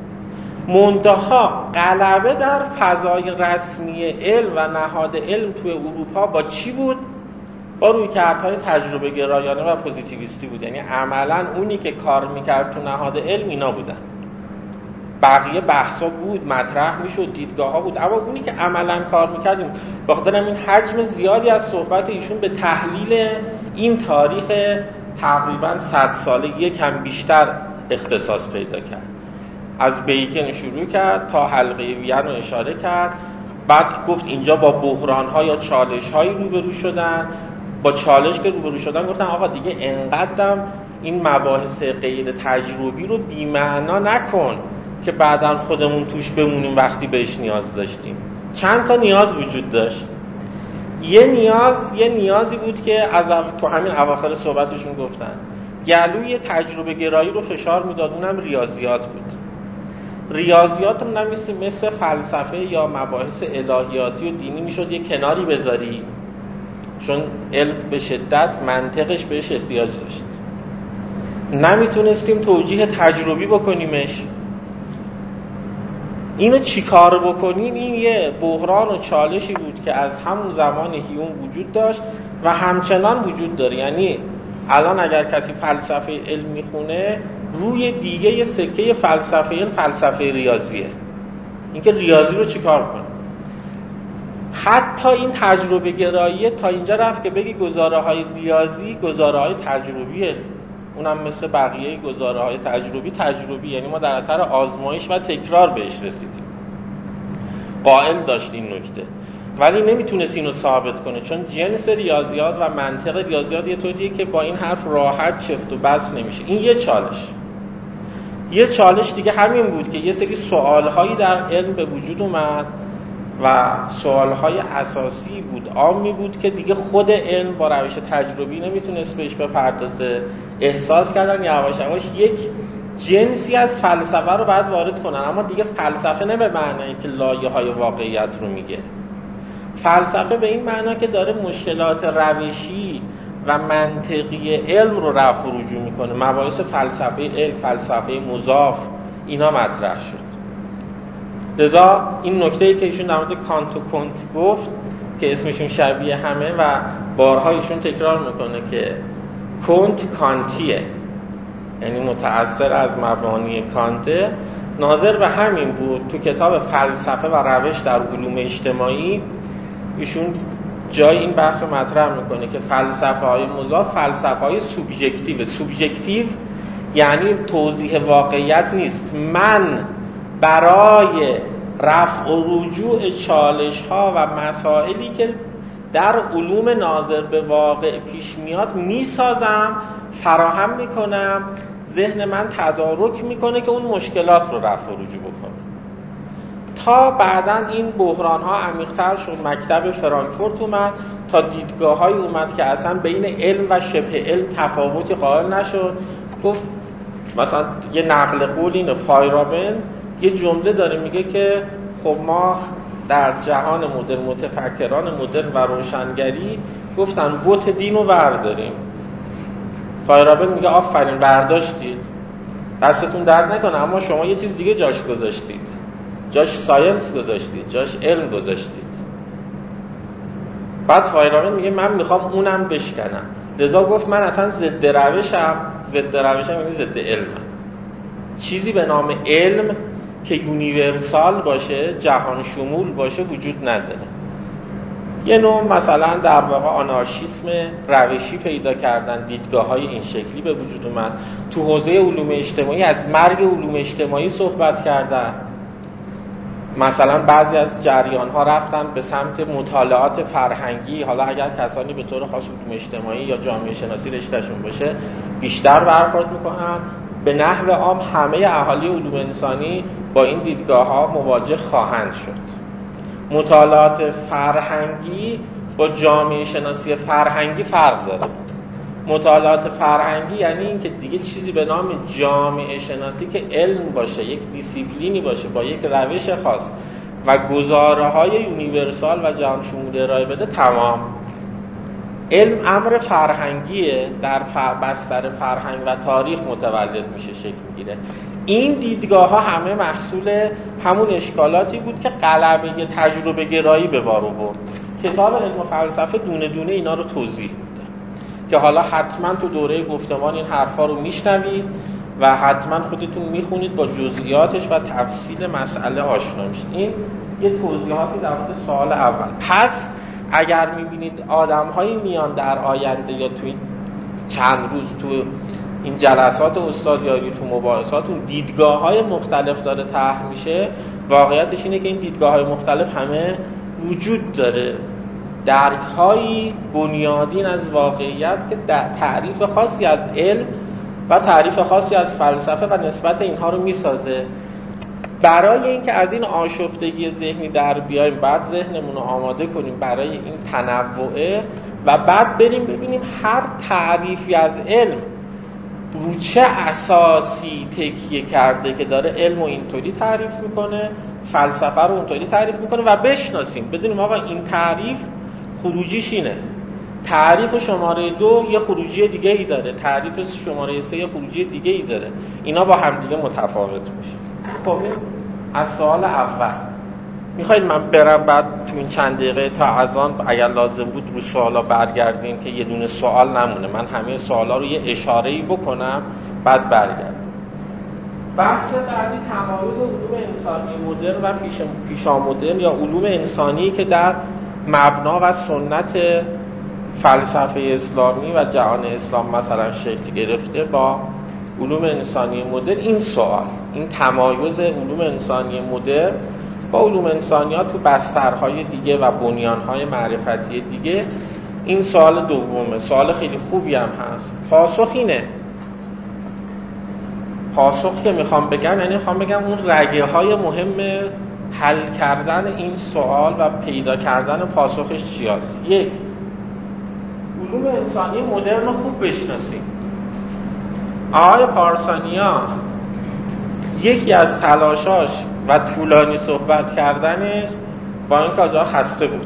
منتها غلبه در فضای رسمی علم و نهاد علم توی اروپا با چی بود؟ با رویکردهای تجربه گرایانه و پوزیتیویستی بود. یعنی عملاً اونی که کار میکرد تو نهاد علم اینا بودن. بقیه بحثا بود، مطرح میشد، دیدگاه‌ها بود، اما اونی که عملاً کار میکردیم. بخاطر همین حجم زیادی از صحبت ایشون به تحلیل این تاریخ تقریباً 100 ساله یکم بیشتر اختصاص پیدا کرد. از بیکن شروع کرد تا حلقه وین رو اشاره کرد، بعد گفت اینجا با بحران‌ها یا چالش‌هایی روبرو شدن. با چالش که روبرو شدن گفتن آقا دیگه انقدرم این مباحث غیر تجربی رو بی‌معنا نکن که بعداً خودمون توش بمونیم وقتی بهش نیاز داشتیم. چند تا نیاز وجود داشت. یه نیازی بود که تو همین اواخر صحبتشون گفتن گلوی تجربه گرایی رو فشار میداد، اونم ریاضیات بود. ریاضیات رو مثل فلسفه یا مباحث الهیاتی و دینی میشد یه کناری بذاری، چون علم به شدت منطقش بهش احتیاج داشت. نمیتونستیم توجیه تجربی بکنیمش. اینو چی کار بکنیم؟ این یه بحران و چالشی بود که از همون زمان هیون وجود داشت و همچنان وجود داره. یعنی الان اگر کسی فلسفه علم میخونه، روی دیگه یه سکه فلسفه علم فلسفه ریاضیه. اینکه ریاضی رو چی کار کنه؟ حتی این تجربه گراییه تا اینجا رفت که بگی گزاره های ریاضی گزاره های تجربیه. اونم مثل بقیه گزاره های تجربی، یعنی ما در اثر آزمایش و تکرار بهش رسیدیم. قائل داشت این نکته، ولی نمیتونست اینو ثابت کنه، چون جنس ریاضیات و منطق ریاضیات یه طوریه که با این حرف راحت چفت و بس نمیشه. این یه چالش دیگه همین بود که یه سری سوالهایی در علم به وجود اومد و سوالهای اساسی بود، عامی بود که دیگه خود علم با روش تجربی نمیتونست بهش بپردازه. احساس کردن یواش یواش یک جنسی از فلسفه رو باید وارد کنن، اما دیگه فلسفه نه به معنی که لایه‌های واقعیت رو میگه. فلسفه به این معنا که داره مشکلات روشی و منطقی علم رو رفع و رجوع میکنه. مباحث فلسفه علم، فلسفه مضاف، اینا مطرح شد. لذا این نکته‌ای که ایشون در مورد کانت و کنت گفت که اسمشون شبیه همه و بارها ایشون تکرار میکنه که کنت کانتیه، یعنی متأثر از مبانی کانته، ناظر به همین بود. تو کتاب فلسفه و روش در علوم اجتماعی ایشون جای این بحث رو مطرح میکنه که فلسفه های مضاف فلسفه های سوبژکتیو یعنی توضیح واقعیت نیست. من برای رفع و رجوع چالش ها و مسائلی که در علوم ناظر به واقع پیش میاد میسازم، فراهم میکنم، ذهن من تدارک میکنه که اون مشکلات رو رفع و رجوع بکنه. تا بعداً این بحران ها عمیق‌تر شد، مکتب فرانکفورت اومد، تا دیدگاه های اومد که اصلا بین علم و شبه علم تفاوتی قائل نشد. گفت مثلا یه نقل قول اینه، فایرابن یه جمله داره میگه که خب ما در جهان مدرن، متفکران مدرن و روشنگری گفتن بت دین رو برداریم. فایرابن میگه آفرین برداشتید، دستتون درد نکنه، اما شما یه چیز دیگه جاش گذاشتید، جاش ساینس گذاشتید، جاش علم گذاشتید. بعد فایرابن میگه من میخوام اونم بشکنم. لذا گفت من اصلا ضد روشم یعنی ضد علمم. چیزی به نام علم که یونیورسال باشه، جهان شمول باشه وجود نداره. یه نوع مثلا در واقع آنارشیسم روشی پیدا کردن، دیدگاه‌های این شکلی به وجود اومد. تو حوزه علوم اجتماعی از مرگ علوم اجتماعی صحبت کردن. مثلا بعضی از جریان‌ها رفتن به سمت مطالعات فرهنگی. حالا اگر کسانی به طور خاص علوم اجتماعی یا جامعه شناسی رشتهشون باشه بیشتر برخورد میکنن. به نحو عام همه اهالی علوم انسانی با این دیدگاه‌ها مواجه خواهند شد. مطالعات فرهنگی با جامعه شناسی فرهنگی فرق داره. مطالعات فرهنگی یعنی این که دیگه چیزی به نام جامعه شناسی که علم باشه، یک دیسیپلینی باشه با یک روش خاص و گزاره‌های یونیورسال و جهان شمول ارائه بده، تمام. علم امر فرهنگیه، در بستر فرهنگ و تاریخ متولد میشه، شکل میگیره. این دیدگاه‌ها همه محصول همون اشکالاتی بود که غلبه تجربه گرایی به بار آورد. کتاب علم و فلسفه دونه دونه اینا رو توضیح میده که حالا حتما تو دوره گفتمان این حرفا رو میشنوید و حتما خودتون میخونید، با جزئیاتش و تفصیل مسئله آشنا میشید. این یه توضیحاتی در مورد سوال اول. پس اگر میبینید آدم‌هایی میان در آینده یا توی چند روز تو این جلسات استاد یا تو مباحثات اون دیدگاه‌های مختلف داره طرح میشه، واقعیتش اینه که این دیدگاه‌های مختلف همه وجود داره. درک‌هایی بنیادین از واقعیت که تعریف خاصی از علم و تعریف خاصی از فلسفه و نسبت اینها رو میسازه. برای اینکه از این آشفتگی ذهنی در بیایم، بعد ذهنمون رو آماده کنیم برای این تنوعه و بعد بریم ببینیم هر تعریفی از علم رو چه اساسی تکیه کرده که داره علم رو اینطوری تعریف میکنه، فلسفه رو اونطوری تعریف میکنه و بشناسیم، بدونیم آقا این تعریف خروجیش اینه، تعریف شماره 2 یه خروجی دیگه ای داره، تعریف شماره 3 یه خروجی دیگه ای داره، اینا با هم دیگه متفاوت میشه. خب این از سوال اول. میخواید من برم بعد تو این چند دقیقه تا از آن اگر لازم بود رو سوالا برگردیم که یه دونه سوال نمونه، من همه سوالا رو یه اشاره‌ای بکنم بعد برگردم. بحث بعدی تمایز علوم انسانی مدرن و پیشامدرن یا علوم انسانی که در مبنا و سنت فلسفه اسلامی و جهان اسلام مثلا شکل گرفته با علوم انسانی مدرن. این سوال، این تمایز علوم انسانی مدرن با علوم انسانی ها تو بسترهای دیگه و بنیانهای معرفتی دیگه، این سوال دومه. سوال خیلی خوبی هم هست. پاسخ اینه، پاسخ که میخوام بگم یعنی میخوام بگم اون رگه های مهم حل کردن این سوال و پیدا کردن پاسخش چی هست. یک، علوم انسانی مدرن رو خوب بشناسیم. آقای پارسانیان یکی از تلاشاش و طولانی صحبت کردنش با این کجا خسته بود،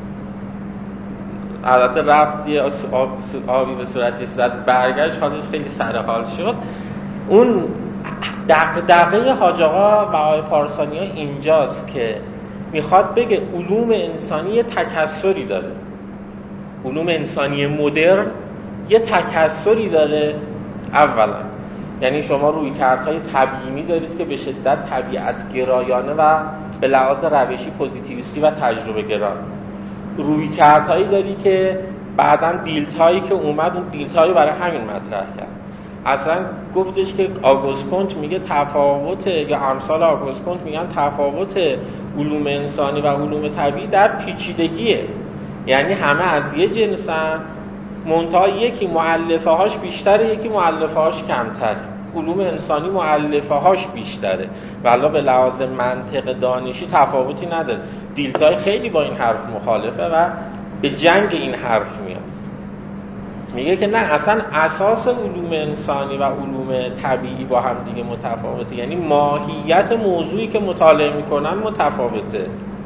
البته رفت یه آبی به صورتش زد، برگشت حالش خیلی سرحال شد. اون دغدغه حاج آقا و آقای پارسانیان اینجاست که میخواد بگه علوم انسانی یه تکثری داره، علوم انسانی مدرن یه تکثری داره. اولا یعنی شما رویکردهای تبیینی دارید که به شدت طبیعت گرایانه و به لحاظ روشی پوزیتیویستی و تجربه گرا. رویکردهایی داری که بعداً دیلتایی که اومد اون دیلتایی برای همین مطرح کرد. اصلا گفتش که آگوست کنت میگه تفاوت، یا امثال آگوست کنت میگن تفاوت علوم انسانی و علوم طبیعی در پیچیدگیه، یعنی همه از یه جنسن، منتها یکی مؤلفه هاش بیشتره یکی مؤلفه هاش کمتره. علوم انسانی مؤلفه هاش بیشتره ولی به لحاظ منطق دانشی تفاوتی نداره. دیلتای خیلی با این حرف مخالفه و به جنگ این حرف میاد، میگه که نه اصلا اساس علوم انسانی و علوم طبیعی با هم دیگه متفاوته، یعنی ماهیت موضوعی که مطالعه میکنن متفاوته.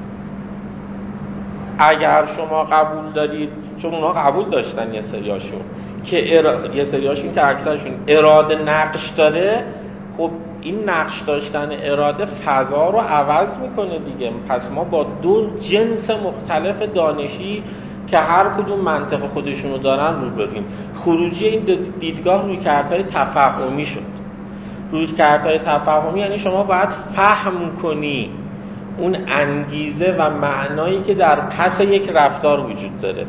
اگر شما قبول دارید، چون اونا قبول داشتن یه سریاشون که اکثرشون اراده نقش داره، خب این نقش داشتن اراده فضا رو عوض میکنه دیگه. پس ما با دو جنس مختلف دانشی که هر کدوم منطق خودشونو دارن رو بریم. خروجی این دیدگاه رویکردهای تفاهمی شد. رویکردهای تفاهمی یعنی شما باید فهم کنی اون انگیزه و معنایی که در پس یک رفتار وجود داره،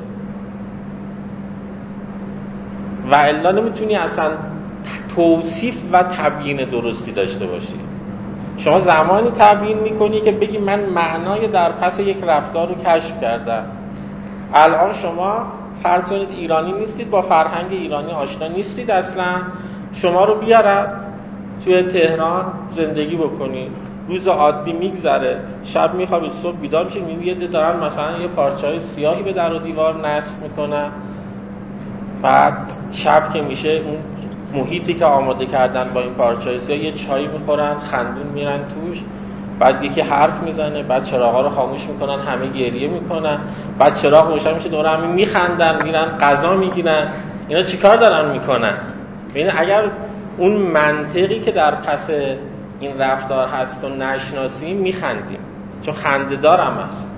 و الا نمیتونی اصلا توصیف و تبیین درستی داشته باشی. شما زمانی تبیین میکنی که بگی من معنای در پس یک رفتار رو کشف کردم. الان شما فرض کنید ایرانی نیستید، با فرهنگ ایرانی آشنا نیستید اصلا، شما رو بیارن توی تهران زندگی بکنید، روز عادی میگذره، شب میخوابید، صبح بیدار میشید میبینید دارن مثلا یه پارچه‌های سیاهی به در و دیوار نصب میکنن، بعد شب که میشه اون محیطی که آماده کردن با این پارچه‌های سیاه یه چای میخورن، خندون میرن توش، بعد یکی حرف میزنه، بعد چراغا رو خاموش میکنن، همه گریه میکنن، بعد چراغ روشن میشه، دوره همه میخندن، میرن غذا میگیرن. اینا چیکار دارن میکنن؟ ببین اگر اون منطقی که در پس این رفتار هست و نشناسیم میخندیم، چون خنده‌دار هم هست.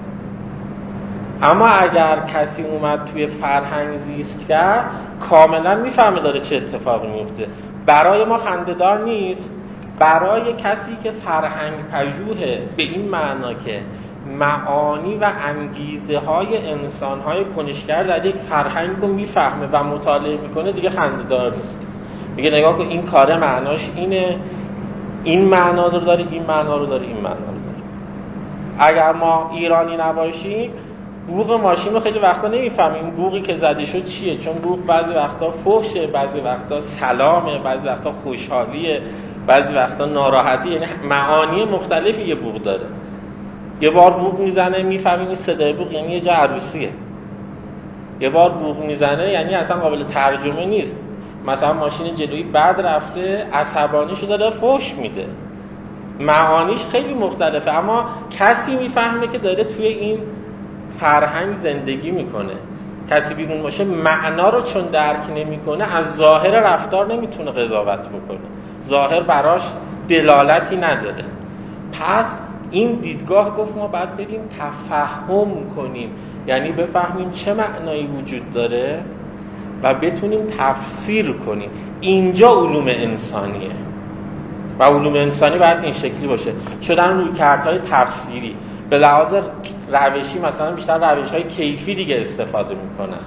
اما اگر کسی اومد توی فرهنگ زیست کرد، کاملا میفهمه داره چه اتفاقی میفته. برای ما خنده‌دار نیست، برای کسی که فرهنگ پژوهه به این معنا که معانی و انگیزه های انسان های کنشگر در یک فرهنگ رو میفهمه و مطالعه میکنه، دیگه خنده‌دار نیست. میگه نگاه کن این کاره معناش اینه، این معنا رو داره، این معنا رو داره، این معنا رو داره. اگر ما ایرانی نباشیم، بوق ماشین رو خیلی وقتا نمیفهمیم بوقی که زده شد چیه، چون بوق بعضی وقتا فحشه، بعضی وقتا سلامه، بعضی وقتا خوشحالیه، بعضی وقتا ناراحتی، یعنی معانی مختلفی یه بوق داره. یه بار بوق میزنه میفهمیم این صدای بوق یعنی یه جا عروسیه، یه بار بوق میزنه یعنی اصلا قابل ترجمه نیست، مثلا ماشین جلویی بد رفته عصبانیشو داره فحش میده، معانیش خیلی مختلفه. اما کسی میفهمه که داره توی این فرهنگ زندگی میکنه. کسی بیرون باشه معنا رو چون درک نمیکنه، از ظاهر رفتار نمیتونه قضاوت بکنه، ظاهر براش دلالتی نداره. پس این دیدگاه گفت ما باید بریم تفهم کنیم، یعنی بفهمیم چه معنایی وجود داره و بتونیم تفسیر کنیم. اینجا علوم انسانیه و علوم انسانی باید این شکلی باشه. شدن رویکردهای تفسیری به لحاظ روشی، مثلا بیشتر روش‌های کیفی دیگه استفاده میکنن.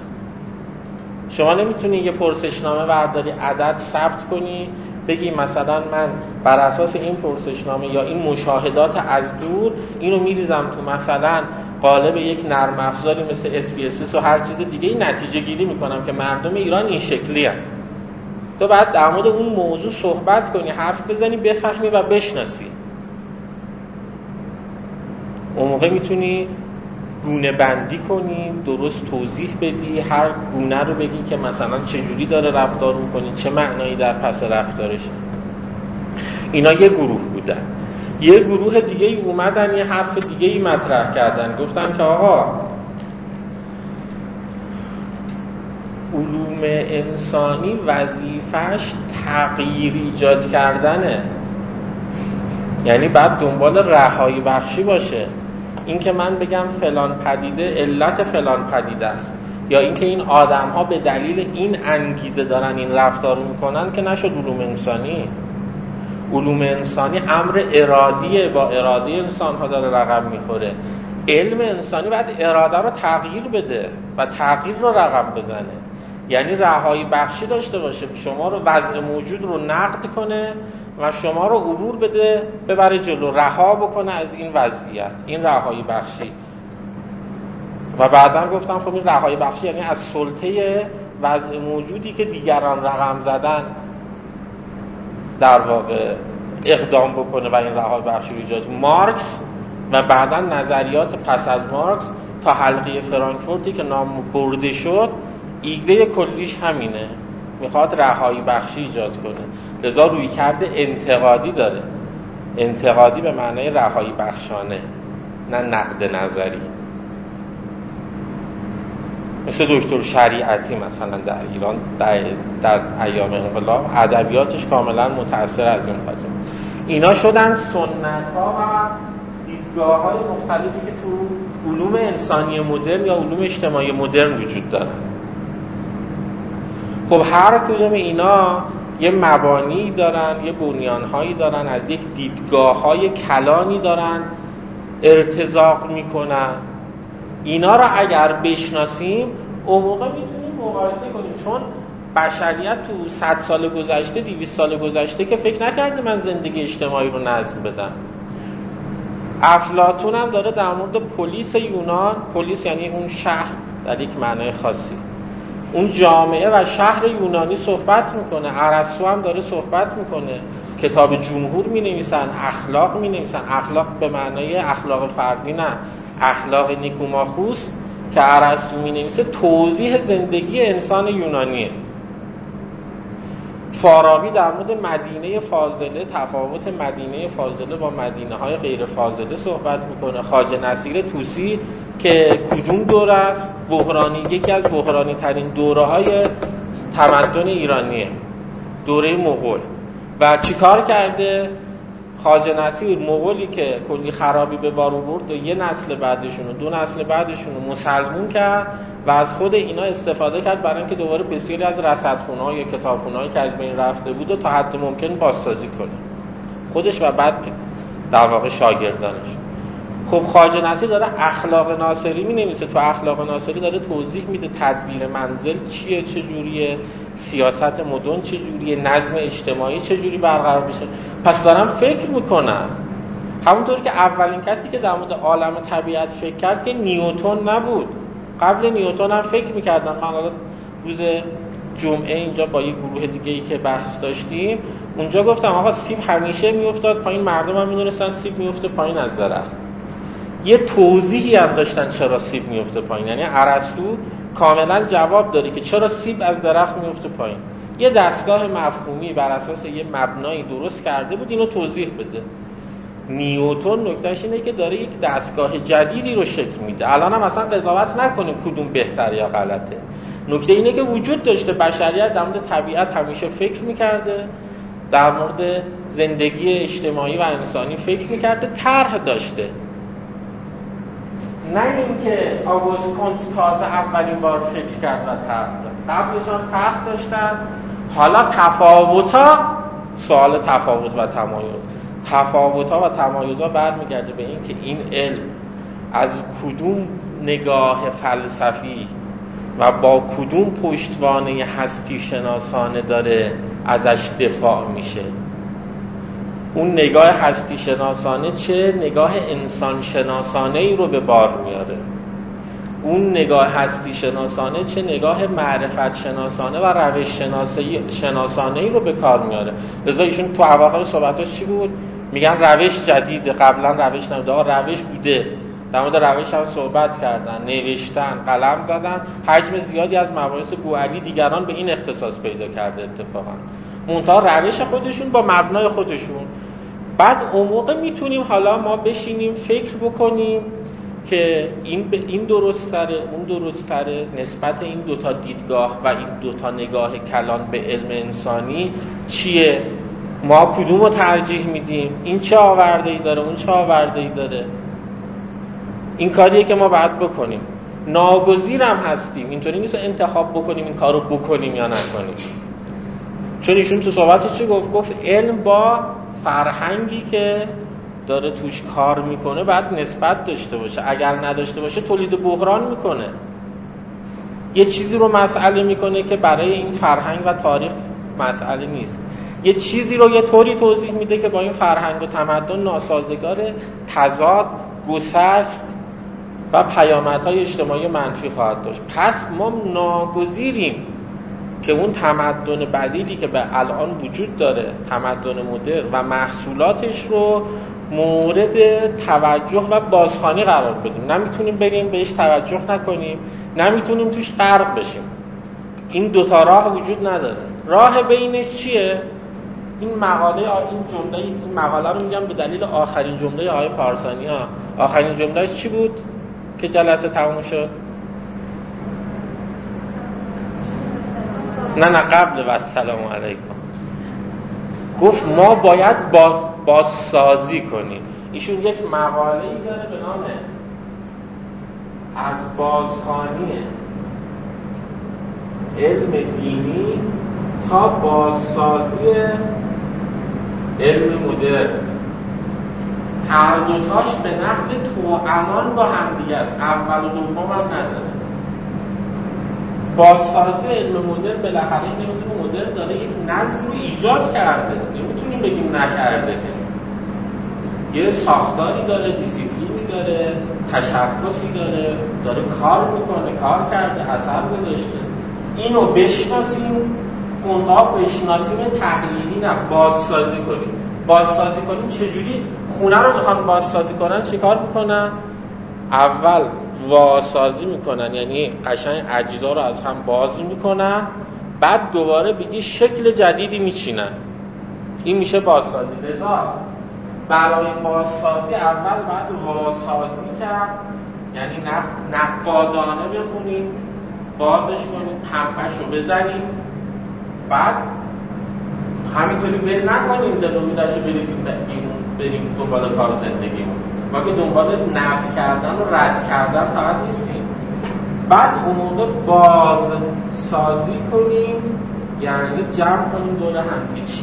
شما نمیتونی یه پرسشنامه برداری عدد ثبت کنی بگی مثلا من بر اساس این پرسشنامه یا این مشاهدات از دور اینو میریزم تو مثلا قالب یک نرم افزاری مثل SPSS و هر چیز دیگه این نتیجه گیری میکنم که مردم ایران این شکلی هست. تو بعد در مورد اون موضوع صحبت کنی، حرف بزنی، بفهمی و بشناسی. اون موقع میتونی گونه بندی کنی، درست توضیح بدی، هر گونه رو بگی که مثلا چجوری داره رفتار میکنی، چه معنایی در پس رفتارشه. اینا یه گروه بودن. یه گروه دیگه ای اومدن یه حرف دیگه ای مطرح کردن، گفتن که آقا علوم انسانی وظیفش تغییر ایجاد کردنه، یعنی بعد دنبال رهایی بخشی باشه. این که من بگم فلان پدیده علت فلان پدیده است، یا اینکه این آدم ها به دلیل این انگیزه دارن این رفتار رو میکنن، که نشد علوم انسانی. علوم انسانی امر ارادیه، با اراده انسان ها داره رقم میخوره. علم انسانی باید اراده رو تغییر بده و تغییر رو رقم بزنه، یعنی رهایی بخشی داشته باشه، شما رو وضع موجود رو نقد کنه و شما رو عبور بده، ببره جلو، رها بکنه از این وضعیت. این رهایی بخشی. و بعداً گفتم خب این رهایی بخشی یعنی از سلطه وضع موجودی که دیگران رقم زدن در واقع اقدام بکنه و این رهایی بخشی رو ایجاد. مارکس و بعداً نظریات پس از مارکس تا حلقه فرانکفورتی که نام برده شد، ایده کلیش همینه، میخواد رهایی بخشی ایجاد کنه. لذا رویکرد انتقادی داره، انتقادی به معنای رهایی بخشانه، نه نقد نظری. مثل دکتر شریعتی مثلا در ایران در ایام انقلاب ادبیاتش کاملا متأثر از این خاطر. اینا شدن سنت‌ها و دیدگاه‌های مختلفی که تو علوم انسانی مدرن یا علوم اجتماعی مدرن وجود دارن. خب هر کدوم اینا یه مبانی دارن، یه بنیان‌هایی دارن، از یک دیدگاه‌های کلانی دارن ارتزاق میکنن. اینا را اگر بشناسیم اون موقع میتونیم مقایسه کنیم، چون بشریت تو 100 سال گذشته 200 سال گذشته که فکر نکرده من زندگی اجتماعی رو نظم بدم. افلاطون هم داره در مورد پلیس یونان، پلیس یعنی اون شهر در یک معنای خاصی، اون جامعه و شهر یونانی صحبت میکنه. ارسطو هم داره صحبت میکنه، کتاب جمهور مینویسن، اخلاق مینویسن. اخلاق به معنای اخلاق فردی نه، اخلاق نیکوماخوس که ارسطو مینویسه توضیح زندگی انسان یونانیه. فارابی در مورد مدینه فاضله، تفاوت مدینه فاضله با مدینه های غیر فاضله صحبت میکنه. خواجه نصیر طوسی که کدوم دوره است؟ بحرانی، یکی از بحرانی ترین دوره های تمدن ایرانیه، دوره مغول. و چیکار کرده خواجه نصیر؟ مغولی که کلی خرابی به بار آورد و یه نسل بعدشون و 2 نسل بعدشون رو مسلمون کرد و از خود اینا استفاده کرد برای اینکه دوباره بسیاری از رصدخونه‌ها یا کتابخونه‌هایی که از بین رفته بود و تا حد ممکن بازسازی کنه، خودش و بعد در واقع شاگردانش. خب خواجه نصیر داره اخلاق ناصری می‌نویسه، تو اخلاق ناصری داره توضیح میده تدبیر منزل چیه، چه جوریه، سیاست مدن چه جوریه، نظم اجتماعی چه جوری برقرار بشه. پس دارم فکر میکنم. همونطوری که اولین کسی که در مورد عالم طبیعت فکر کرد که نیوتن نبود. قبل نیوتن هم فکر میکردم. من روز جمعه اینجا با یک گروه دیگه‌ای که بحث داشتیم اونجا گفتم آقا سیب همیشه میافتاد پایین، مردم هم میدونستن سیب میفته پایین از درخت. یه توضیحی هم داشتن چرا سیب میفته پایین، یعنی ارسطو کاملا جواب داره که چرا سیب از درخت میفته پایین. یه دستگاه مفهومی بر اساس یه مبنایی درست کرده بود اینو توضیح بده. نیوتن نکتهش اینه که داره یک دستگاه جدیدی رو شکل میده. الان هم اصلا قضاوت نکنیم کدوم بهتره یا غلطه. نکته اینه که وجود داشته، بشریت در مورد طبیعت همیشه فکر میکرده، در مورد زندگی اجتماعی و انسانی فکر میکرده، طرح داشته. نه اینکه آگوست کنت تازه اولین بار فکر کرد و طرح داد. قبلشان طرح داشتن. حالا تفاوت‌ها، سوال تفاوت و تمایز، تفاوت‌ها و تمایزها برمیگرده به این که این علم از کدوم نگاه فلسفی و با کدوم پشتوانه هستی شناسانه داره ازش دفاع میشه. اون نگاه هستی شناسانه چه نگاه انسان شناسانه ای رو به بار میاره، اون نگاه هستی شناسانه چه نگاه معرفت شناسانه و روش شناسانه ای رو به کار میاره. لذا ایشون تو اواخر صحبتاش چی بود؟ میگن روش جدیده، قبلا روش نبوده. روش بوده، در مورد روش هم صحبت کردن، نوشتن، قلم زدن. حجم زیادی از مباحث بوعلی دیگران به این اختصاص پیدا کرده اتفاقا، منتها روش خودشون با مبنای خودشون. بعد اون موقع میتونیم حالا ما بشینیم فکر بکنیم که این درست‌تره، اون درست‌تره، نسبت این دوتا دیدگاه و این دوتا نگاه کلان به علم انسانی چیه، ما کدوم رو ترجیح میدیم، این چه آورده‌ای داره، اون چه آورده‌ای داره. این کاریه که ما باید بکنیم. ناگزیرم هستیم، اینطوری نیست انتخاب بکنیم این کارو بکنیم یا نکنیم. چون ایشون تو صحبتش چی گفت علم با فرهنگی که داره توش کار میکنه باید نسبت داشته باشه. اگر نداشته باشه تولید بحران میکنه، یه چیزی رو مسئله میکنه که برای این فرهنگ و تاریخ مسئله نیست، یه چیزی رو یه طوری توضیح میده که با این فرهنگ و تمدن ناسازگار، تضاد، گسست و پیامدهای اجتماعی منفی خواهد داشت. پس ما ناگزیریم که اون تمدن بدیلی که به الان وجود داره، تمدن مدرن و محصولاتش رو مورد توجه و بازخوانی قرار بدیم. نمیتونیم بگیم بهش توجه نکنیم، نمیتونیم توش غرق بشیم. این دوتا راه وجود نداره. راه بینش چیه؟ این مقاله رو میگم به دلیل آخرین جمله آقای پارسانیا. آخرین جملهش چی بود که جلسه تموم شد؟ نه قبل و سلام علیکم. گفت ما باید بازسازی کنیم. ایشون یک مقاله‌ای داره به نام از بازخوانی علم دینی تا بازسازی علم مدرن. هر دوتاش به نحو توامان با هم دیگه است، اول و دوم هم نداره. بازسازی علم مدرن بالاخره این علم مدرن داره یک نظم رو ایجاد کرده، نمیتونیم بگیم نکرده که یه ساختاری داره، دیسیپلینی داره، تشخصی داره کار میکنه، کار کرده، اثر گذاشته. اینو بشناسیم، منتها بشناسیم تحلیلی نه، بازسازی کنیم. بازسازی کنیم چجوری؟ خونه رو میخوان بازسازی کنن چی کار میکنن؟ اول واسازی میکنن، یعنی قشنگ اجزا رو از هم باز میکنن، بعد دوباره بگی شکل جدیدی میچینن. این میشه بازسازی. لذا برای بازسازی اول باید واسازی کرد، یعنی نقادانه بخونیم، بازش کنیم، پنبهش رو بزنیم، بعد همینطوری ول نکنیم دلومیدش رو بریزیم بریم دنبال کار زندگیمون. ما که دنبال نفی کردن و رد کردن فقط نیستیم. بعد اون موقع بازسازی کنیم، یعنی جمع کنیم دور هم.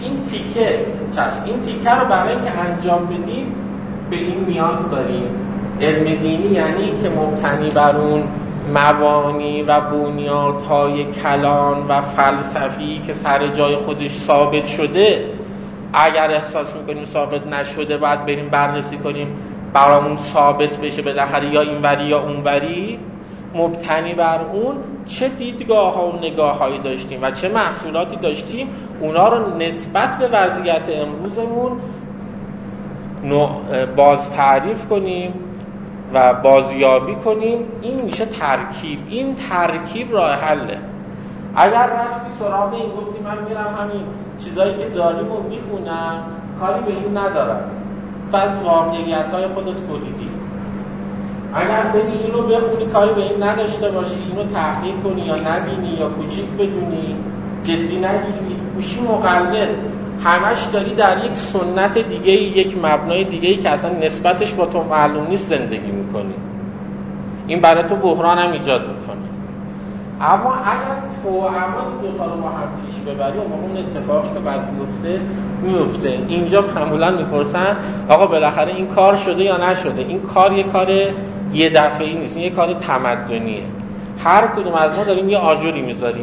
این تیکه رو برای اینکه انجام بدیم به این نیاز داریم. علم دینی یعنی که مبتنی بر اون مبانی و بنیادهای کلان و فلسفی که سر جای خودش ثابت شده، اگر احساس میکنیم ثابت نشده باید بریم بررسی کنیم برامون ثابت بشه بالاخره یا اینوری یا اونوری. مبتنی بر اون چه دیدگاه ها و نگاه هایی داشتیم و چه محصولاتی داشتیم، اونا رو نسبت به وضعیت امروزمون باز تعریف کنیم و بازیابی کنیم. این میشه ترکیب. این ترکیب راه حله. اگر رفتی سراغ این گفتی من میرم همین چیزایی که داریم و میخونم، کاری به این ندارم، تو از واقعیت‌های خودت بریدی. اگر ببینی اینو بخونی کاری به این نداشته باشی، اینو تحقیق کنی یا نبینی یا کوچیک بدونی، جدی نگیری، میشی مقلد. همش داری در یک سنت دیگه، یک مبنای دیگه‌ای که اصلا نسبتش با تو معلوم نیست زندگی میکنی. این برای تو بحران هم ایجاد میکنه. اما اگر تو دوتا رو با هم پیش ببری، اون اتفاقی که بعد میفته. اینجا معمولا میپرسن آقا بالاخره این کار شده یا نشده؟ این کار یه کار یه دفعه‌ای نیست، این یه کار تمدنیه. هر کدوم از ما داریم یه آجری میذاریم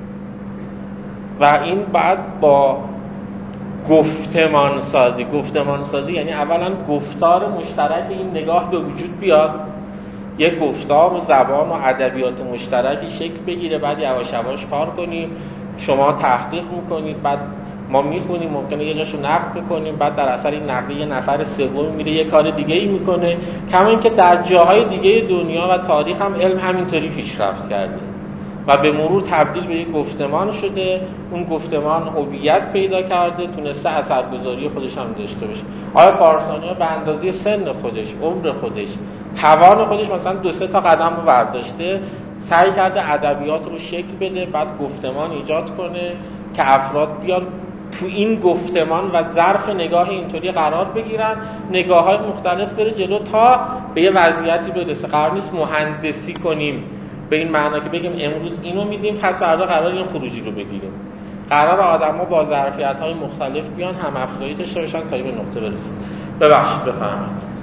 و این بعد با گفتمان سازی یعنی اولا گفتار مشترک این نگاه به وجود بیاد، یک گفتار و زبان و ادبیات مشترکی شکل بگیره، بعد یواش یواش کار کنیم. شما تحقیق میکنید، بعد ما میخونیم، ممکنه یه جاشو نقد بکنیم، بعد در اثر این نقد یه نفر سوم میره یه کار دیگه ای میکنه. کما اینکه در جاهای دیگه دنیا و تاریخ هم علم همینطوری پیشرفت کرده و به مرور تبدیل به یک گفتمان شده. اون گفتمان هویت پیدا کرده، تونسته اثرگذاری خودش هم داشته باشه. آیا پارسانیا به اندازه سن خودش، عمر خودش، توان خودش مثلا 2-3 تا قدم رو برداشته، سعی کرده ادبیات رو شکل بده، بعد گفتمان ایجاد کنه که افراد بیان تو این گفتمان و ظرف نگاه اینطوری قرار بگیرن، نگاه‌های مختلف بره جلو تا به یه وضعیتی برسه. قرار نیست مهندسی کنیم به این معنا که بگیم امروز اینو میدیم پس فردا قرار این خروجی رو بگیریم. قرار آدم‌ها با ظرفیت‌های مختلف بیان، هم افزایی داشته باشن تا به نقطه برسن. ببخشید بفرمایید.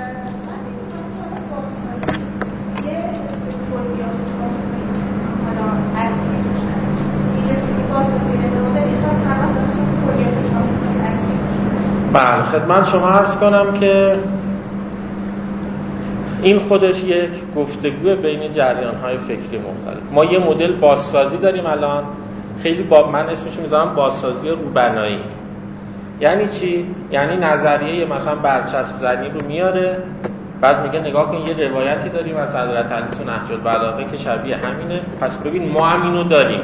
بله، خدمت شما عرض کنم که این خودش یک گفتگو بین جریان‌های فکری مختلف. ما یه مدل بازسازی داریم الان، خیلی من اسمش میذارم بازسازی روبنایی. یعنی چی؟ یعنی نظریه مثلا برچسب زنی رو میاره، بعد میگه نگاه کن یه روایتی داریم از حضرت علی تو نهج البلاغه که شبیه همینه، پس ببین ما هم اینو داریم.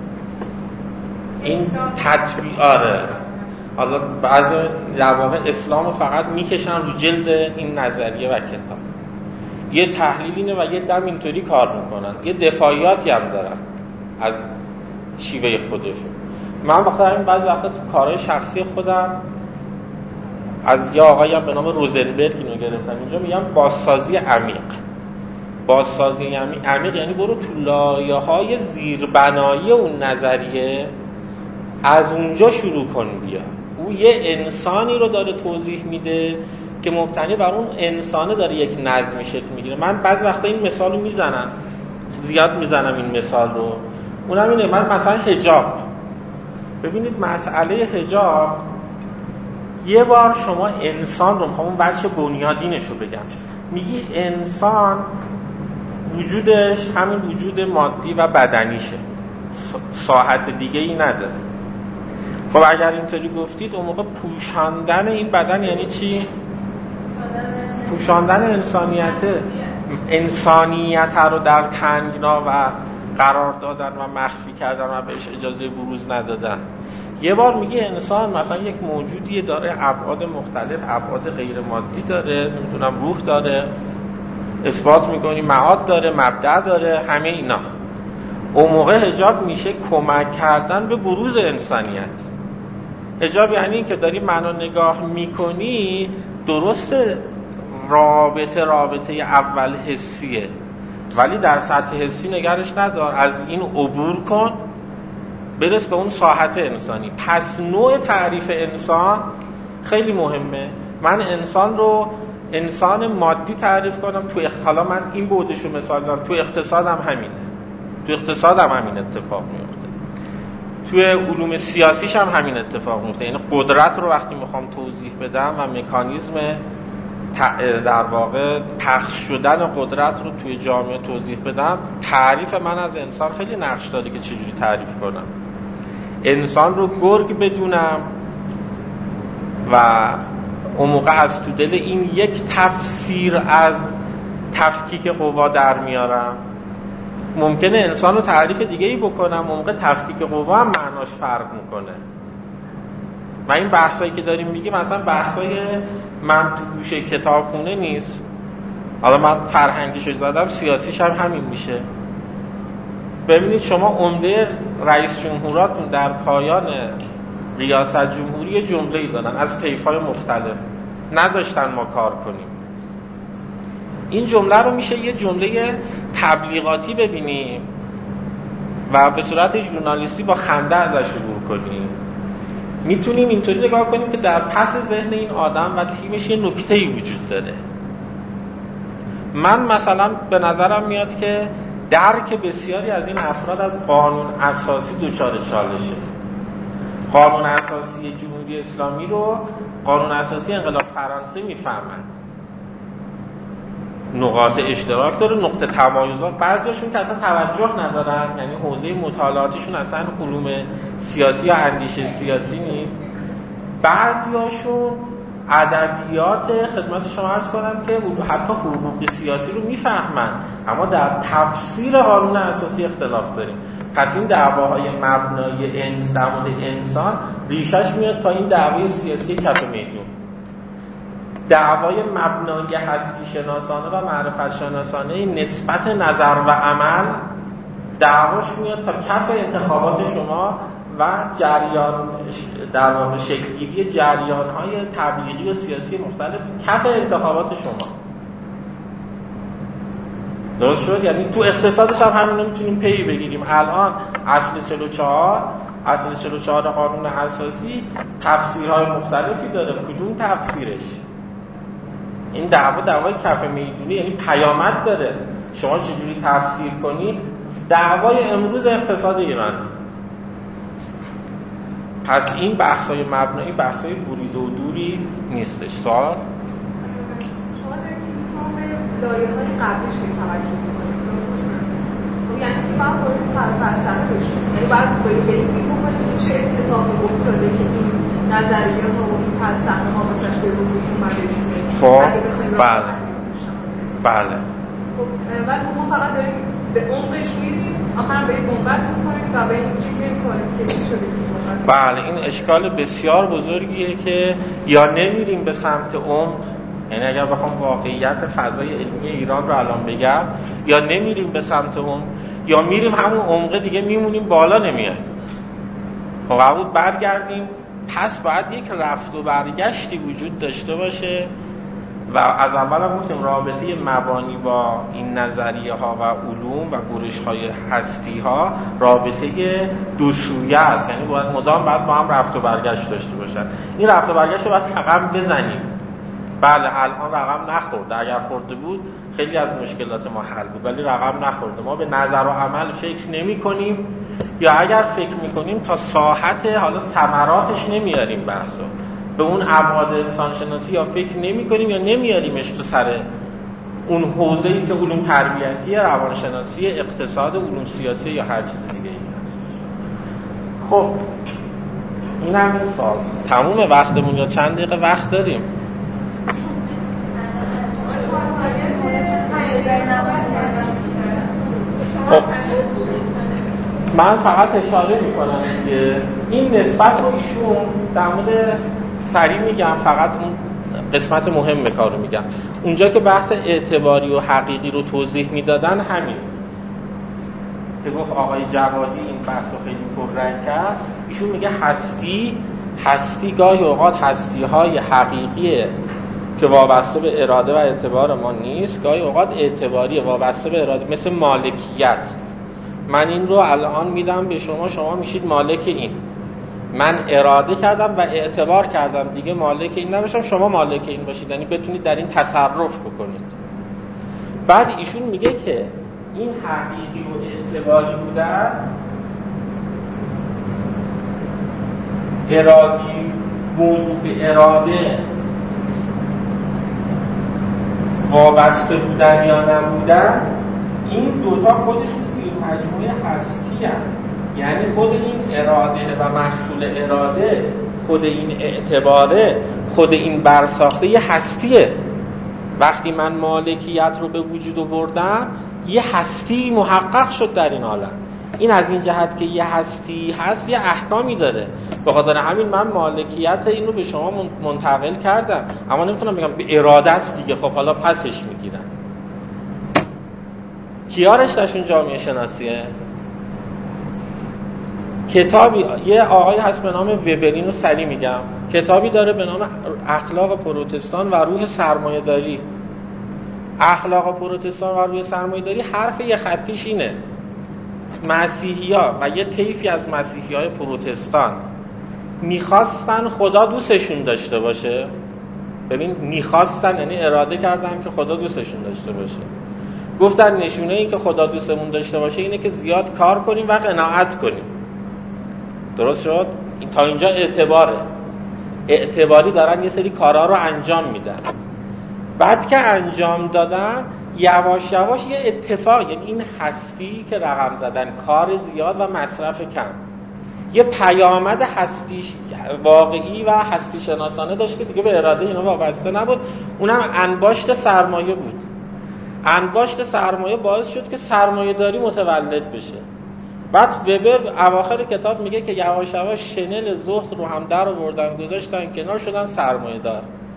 این تطبیق حالا بعضی در واقع اسلام فقط میکشن رو جلد این نظریه و کتاب. یه تحلیل اینه و یه دم اینطوری کار میکنن، یه دفاعیاتی هم دارن از شیوه خودشون. من بخاطر این بعضی وقتا تو کارهای شخصی خودم از یه آقایی هم به نام روزنبرگ اینو گرفتم. اینجا میگم بازسازی عمیق. بازسازی عمیق یعنی برو تو لایه‌های زیربنایی اون نظریه، از اونجا شروع کن بیا. او یه انسانی رو داره توضیح میده که مبتنی بر اون انسانه داره یک نظمی شکل میگیره. من بعضی وقتا این مثال رو میزنم، زیاد میزنم این مثال رو، اونم اینه، من مثلا حجاب، ببینید مسئله حجاب، یه بار شما انسان رو، میخوام اون بچه بنیادینش رو بگم، میگی انسان وجودش همین وجود مادی و بدنیشه، ساحت دیگه ای نداره. خب اگر اینطوری گفتید اون موقع پوشاندن این بدن یعنی چی؟ پوشاندن انسانیت رو در تنگنا و قرار دادن و مخفی کردن و بهش اجازه بروز ندادن. یه بار میگه انسان مثلا یک موجودیه داره ابعاد مختلف، ابعاد غیر مادی داره، نمیدونم روح داره، اثبات میکنی معاد داره، مبدأ داره، همه اینا. اون موقع حجاب میشه کمک کردن به بروز انسانیت. حجاب یعنی این که داری منو نگاه میکنی، درسته رابطه اول حسیه، ولی در سطح حسی نگرش ندار، از این عبور کن برس به اون ساحت انسانی. پس نوع تعریف انسان خیلی مهمه. من انسان رو انسان مادی تعریف کنم، حالا من این بودش رو مثال زدم، تو اقتصادم همینه، تو اقتصادم همین اتفاق میفته، توی علوم سیاسیش هم همین اتفاق میفته. یعنی قدرت رو وقتی میخوام توضیح بدم و مکانیزم در واقع پخش شدن قدرت رو توی جامعه توضیح بدم، تعریف من از انسان خیلی نقش داره که چجوری تعریف کنم. انسان رو گرگ بدونم و اون موقع از تو دل این یک تفسیر از تفکیک قوا در میارم. ممکنه انسان رو تعریف دیگه‌ای بکنم، اون موقع تفکیک قوا هم معناش فرق میکنه. و این بحثایی که داریم میگیم مثلا بحثای من تو گوشه کتابخونه نیست، حالا من فرهنگیشو زدم، سیاسیش هم همین میشه. ببینید شما عمده رئیس جمهوراتون در پایان ریاست جمهوری جمله‌ای دادن از طیف‌های مختلف، نذاشتن ما کار کنیم. این جمله رو میشه یه جمله تبلیغاتی ببینیم و به صورت ژورنالیستی با خنده ازش عبور کنیم. میتونیم اینطوری نگاه کنیم که در پس ذهن این آدم و تیمش یه نکته‌ای وجود داره. من مثلا به نظرم میاد که درک بسیاری از این افراد از قانون اساسی دچار چالشه. قانون اساسی جمهوری اسلامی رو قانون اساسی انقلاب فرانسه میفهمن، نقاط اشتراک داره، نقطه تمایزات، بعضیاشون که اصلا توجه ندارن، یعنی حوزه مطالعاتشون اصلا علوم سیاسی یا اندیشه سیاسی نیست. بعضیاشون ادبیات، خدمت شما عرض کنم که حتی حقوق سیاسی رو میفهمن، اما در تفسیر قانون اساسی اختلاف داریم. پس این دعواهای مبنای در مورد انسان ریشش میاد تا این دعوای سیاسی کف میدون. دعوای مبنای هستی شناسانه و معرفت شناسانه نسبت نظر و عمل دعواش میاد تا کف انتخابات شما و جریان در واقع شکلگیری جریان‌های تبلیغی و سیاسی مختلف کف انتخابات شما. درست شد؟ یعنی تو اقتصادش هم همین رو میتونیم پی بگیریم. الان اصل 44 قانون اساسی تفسیرهای مختلفی داره. کدوم تفسیرش؟ این دعوای کف میدونی، یعنی پیامد داره. شما چجوری تفسیر کنی؟ دعوای امروز اقتصاد ایران. پس این بحث‌های مبنایی بحث‌های بریده و دوری نیستش. سوال؟ شما دارید به لایه‌های قبلیش که توجه می‌کنید. یعنی که باید وارد فلسفه بشیم. یعنی باید بیسیم بکنیم که چه اتفاقی افتاده که این نظریه‌ها و این فلسفه‌ها واسش به وجود اومده دیگه. خب بله. خب ولی ما فقط داریم به عمقش میریم، آخرام به این بنبست می‌کنیم و به این فکر نمی‌کنیم که چی شده که این بنبست. بله، این اشکال بسیار بزرگیه که یا نمیریم به سمت عمق، یعنی اگر بخوام واقعیت فضای علمی ایران رو الان بگم، یا نمیریم به سمت عمق یا میریم همون عمق دیگه میمونیم بالا نمیاد. خب قبول برگردیم، پس باید یک رفت و برگشتی وجود داشته باشه و از اول هم گفتیم رابطه مبانی با این نظریه ها و علوم و برش های هستی ها رابطه دو سویه است، یعنی باید مدام با هم رفت و برگشت داشته باشن. این رفت و برگشت رو باید رقم بزنیم بله الان رقم نخورده، اگر خورده بود خیلی از مشکلات ما حل بود، ولی رقم نخورده. ما به نظر و عمل فکر نمی کنیم، یا اگر فکر می کنیم تا ساحت حالا ثمراتش نمیاریم بحثو، به اون ابعاد انسانشناسی یا فکر نمی کنیم یا نمیاریمش تو سر اون حوزه‌ای که علوم تربیتی، روانشناسی، اقتصاد، علوم سیاسی یا هر چیز دیگه ای هست. خب این هم این سال تموم وقتمون یا چند دقیقه وقت داریم؟ خب من فقط اشاره میکنم که این نسبت رو ایشون در مورد سریع میگم، فقط اون قسمت مهم کارو میگم. اونجا که بحث اعتباری و حقیقی رو توضیح میدادن همین که گفت آقای جوادی این بحث رو خیلی پررنگ کرد. ایشون میگه هستی گاهی اوقات هستی‌های حقیقیه که وابسته به اراده و اعتبار ما نیست، گاهی اوقات اعتباری وابسته به اراده، مثل مالکیت. من این رو الان میدم به شما، شما میشید مالک این. من اراده کردم و اعتبار کردم، دیگه مالک این نباشم، شما مالک این باشید، یعنی بتونید در این تصرف بکنید. بعد ایشون میگه که این حقیقی و اعتباری بودن، ارادی، موضوع به اراده وابسته بودن یا نبودن، این دوتا خودشون زیر مجموعه هستی هستن. یعنی خود این اراده و محصول اراده، خود این اعتباره، خود این برساخته یه هستیه. وقتی من مالکیت رو به وجود آوردم، یه هستی محقق شد در این عالم. این از این جهت که یه هستی هست، یه احکامی داره. به خاطر همین من مالکیت این رو به شما منتقل کردم، اما نمیتونم بگم به اراده است دیگه، خب حالا پسش میگیرم. کیا رشتهشون جامعه شناسیه؟ کتابی یه آقای هست به نام وبرین رو سریع میگم، کتابی داره به نام اخلاق پروتستان و روح سرمایه‌داری. اخلاق پروتستان و روح سرمایه‌داری حرف یه خطیش اینه: مسیحی‌ها و یه طیفی از مسیحی‌های پروتستان میخواستن خدا دوستشون داشته باشه. ببین میخواستن یعنی اراده کردن که خدا دوستشون داشته باشه. گفتن نشونه این که خدا دوستمون داشته باشه اینه که زیاد کار کنیم و قناعت کنیم. درست شد؟ این تا اینجا اعتباره. اعتباری دارن یه سری کارا رو انجام میدن. بعد که انجام دادن یواش یواش یه اتفاق، یعنی این هستی که رقم زدن، کار زیاد و مصرف کم، یه پیامد هستی واقعی و هستی شناسانه داشت که دیگه به اراده اینا وابسته نبود. اونم انباشت سرمایه بود. انباشت سرمایه باعث شد که سرمایه داری متولد بشه. بعد وبر اواخر کتاب میگه که یواش یواش شنل زهد رو هم در آوردن، گذاشتن کنار، شدن سرمایه دار.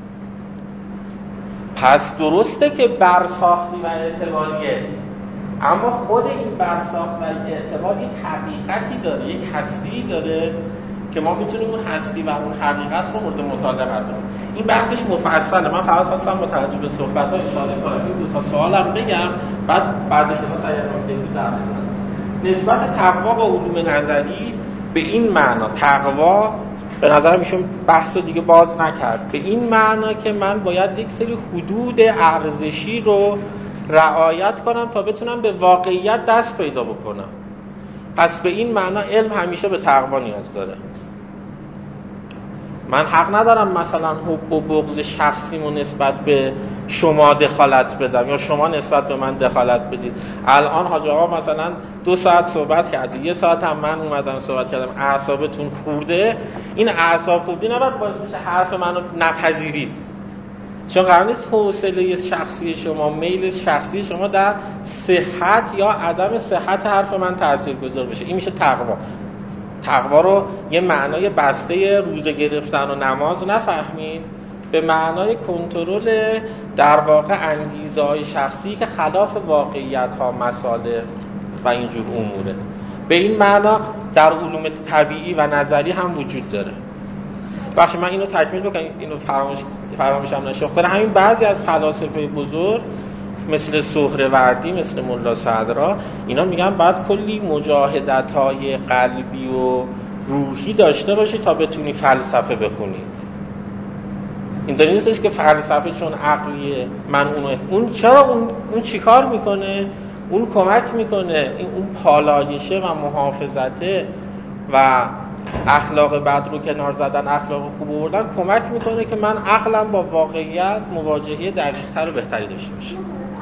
پس درسته که برساختی و اعتباریه، اما خود این برساخت و اعتبار یک حقیقتی داره، یک هستی داره که ما میتونیم اون هستی و اون حقیقت رو مورد مطالعه قرار بدیم. این بحثش مفصله. من فقط خواستم با توجه به صحبت‌ها اشاره کنم. دو تا سوالم بگم، بعدش مثلا یه نکته در نسبت تقوا با علوم نظری به این معنا. تقوا به نظرم ایشون بحثو دیگه باز نکرد، به این معنا که من باید یک سری حدود ارزشی رو رعایت کنم تا بتونم به واقعیت دست پیدا بکنم. پس به این معنا علم همیشه به تقوا نیاز داره. من حق ندارم مثلا حب و بغض شخصیمو نسبت به شما دخالت بدم یا شما نسبت به من دخالت بدید. الان حاج آقا مثلا 2 ساعت صحبت کردید، 1 ساعت هم من اومدم صحبت کردم، اعصابتون خورده. این اعصاب خوردی نباید باعث بشه حرف منو نپذیرید، چون قرار نیست حوصله شخصی شما، میل شخصی شما در صحت یا عدم صحت حرف من تاثیرگذار بشه. این میشه تقوا. تقوا رو یه معنای بسته روزه گرفتن و نماز نفهمید، به معنای کنترل در واقع انگیزه‌های شخصی که خلاف واقعیت‌ها، مصالح و اینجور اموره. به این معنا در علوم طبیعی و نظری هم وجود داره. بخش من اینو تکمیل بکنم، اینو فراموشم نشه. خاطر همین بعضی از فلاسفه بزرگ مثل سهروردی، مثل ملا صدرا، اینا میگن بعد کلی مجاهدت‌های قلبی و روحی داشته باشی تا بتونی فلسفه بخونی. اینطوری نیستش که فلسفه چون عقلیه من اون چرا اون چیکار میکنه؟ اون کمک میکنه اون پالایشه و محافظته و اخلاق بد رو کنار زدن، اخلاق خوب آوردن کمک میکنه که من عقلم با واقعیت مواجهه دقیق‌تر و بهتری داشته باشه.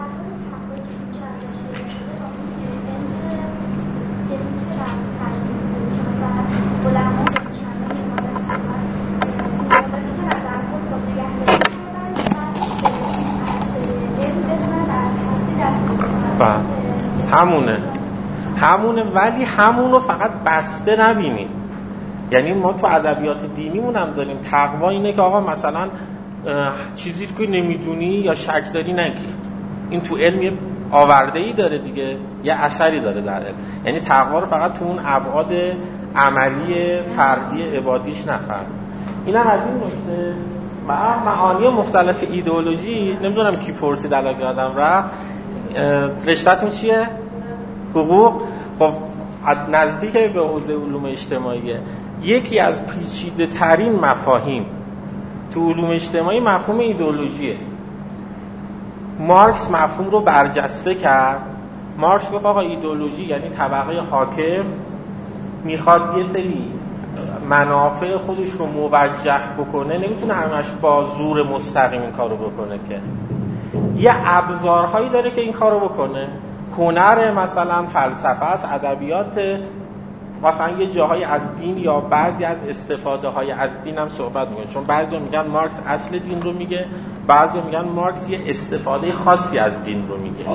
همونه ولی همونو فقط بسته نبینید. یعنی ما تو ادبیات دینیمون هم داریم تقوا اینه که آقا مثلا چیزی که نمیدونی یا شک داری نگی. این تو علم یه آورده‌ای داره دیگه، یه اثری داره در علم. یعنی تقوا رو فقط تو اون ابعاد عملی فردی عبادیش نفهم. اینم از این نکته. معانی مختلف ایدئولوژی نمیدونم کی پرسید الان یادم رفت. رشته‌تون چیه؟ حقوق. خب نزدیک به حوزه علوم اجتماعیه. یکی از پیچیده ترین مفاهیم تو علوم اجتماعی مفهوم ایدئولوژیه. مارکس مفهوم رو برجسته کرد. مارکس گفت آقا ایدئولوژی یعنی طبقه حاکم میخواد یه سری منافع خودش رو موجه بکنه، نمیتونه همش با زور مستقیم این کارو بکنه، که یه ابزارهایی داره که این کارو بکنه. هنر مثلا، فلسفه است، ادبیات، مثلا یه جاهای از دین یا بعضی از استفاده های از دین هم صحبت میکنه. چون بعضی میگن مارکس اصل دین رو میگه، بعضی میگن مارکس یه استفاده خاصی از دین رو میگه.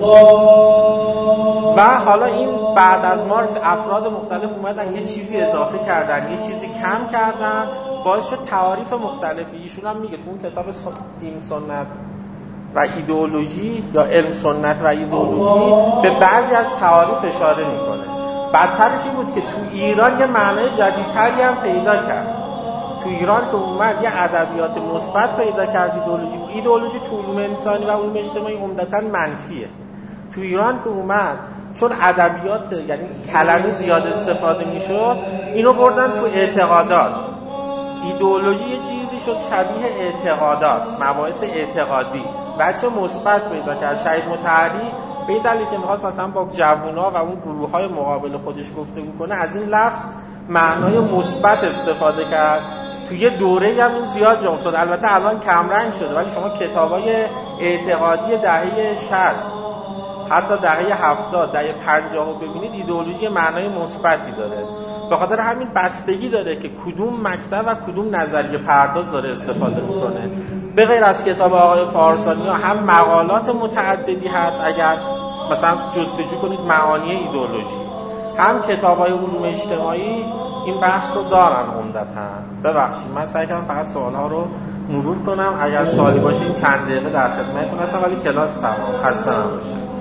و حالا این بعد از مارکس افراد مختلف اومدن یه چیزی اضافه کردن، یه چیزی کم کردن، باعث شد تعاریف مختلفی. ایشون هم میگه تو اون کتاب دین سنت و ایدئولوژی یا علم سنت و ایدئولوژی به بعضی از تعاریف اشاره میکنه. بدترش این بود که تو ایران یه معنای جدیدتری هم پیدا کرد. تو ایران که اومد یه ادبیات مثبت پیدا کرد ایدئولوژی تو علوم انسانی و علوم اجتماعی عمدتاً منفیه. تو ایران که اومد چون ادبیات یعنی کلمه زیاد استفاده میشد، اینو بردن تو اعتقادات. ایدئولوژی یه چیزی شد شبیه اعتقادات، مباحث اعتقادی. بچه مثبت پیدا کرد. شهید مطهری به این دلیل که می‌خواست مثلا با جوونا و اون گروه‌های مقابل خودش گفتگو کنه، از این لفظ معنای مثبت استفاده کرد. توی یه دوره‌ای هم این زیاد جا افتاد. البته الان کم رنگ شده، ولی شما کتابای اعتقادی دهه 60 حتی دهه 70 دهه 50 رو ببینید، ایدئولوژی معنای مثبتی داره. به خاطر همین بستگی داره که کدوم مکتب و کدوم نظریه پرداز داره استفاده میکنه. به غیر از کتاب آقای پارسانی هم مقالات متعددی هست اگر مثلا جستجو کنید معانی ایدئولوژی، هم کتاب‌های علوم اجتماعی این بحث رو دارن عمدتاً. ببخشید من سعی کردم فقط سوال‌ها رو مرور کنم، اگر سوالی باشه این چند دقیقه در خدمتتون هستم، ولی کلاس تمام. خسته نباشید.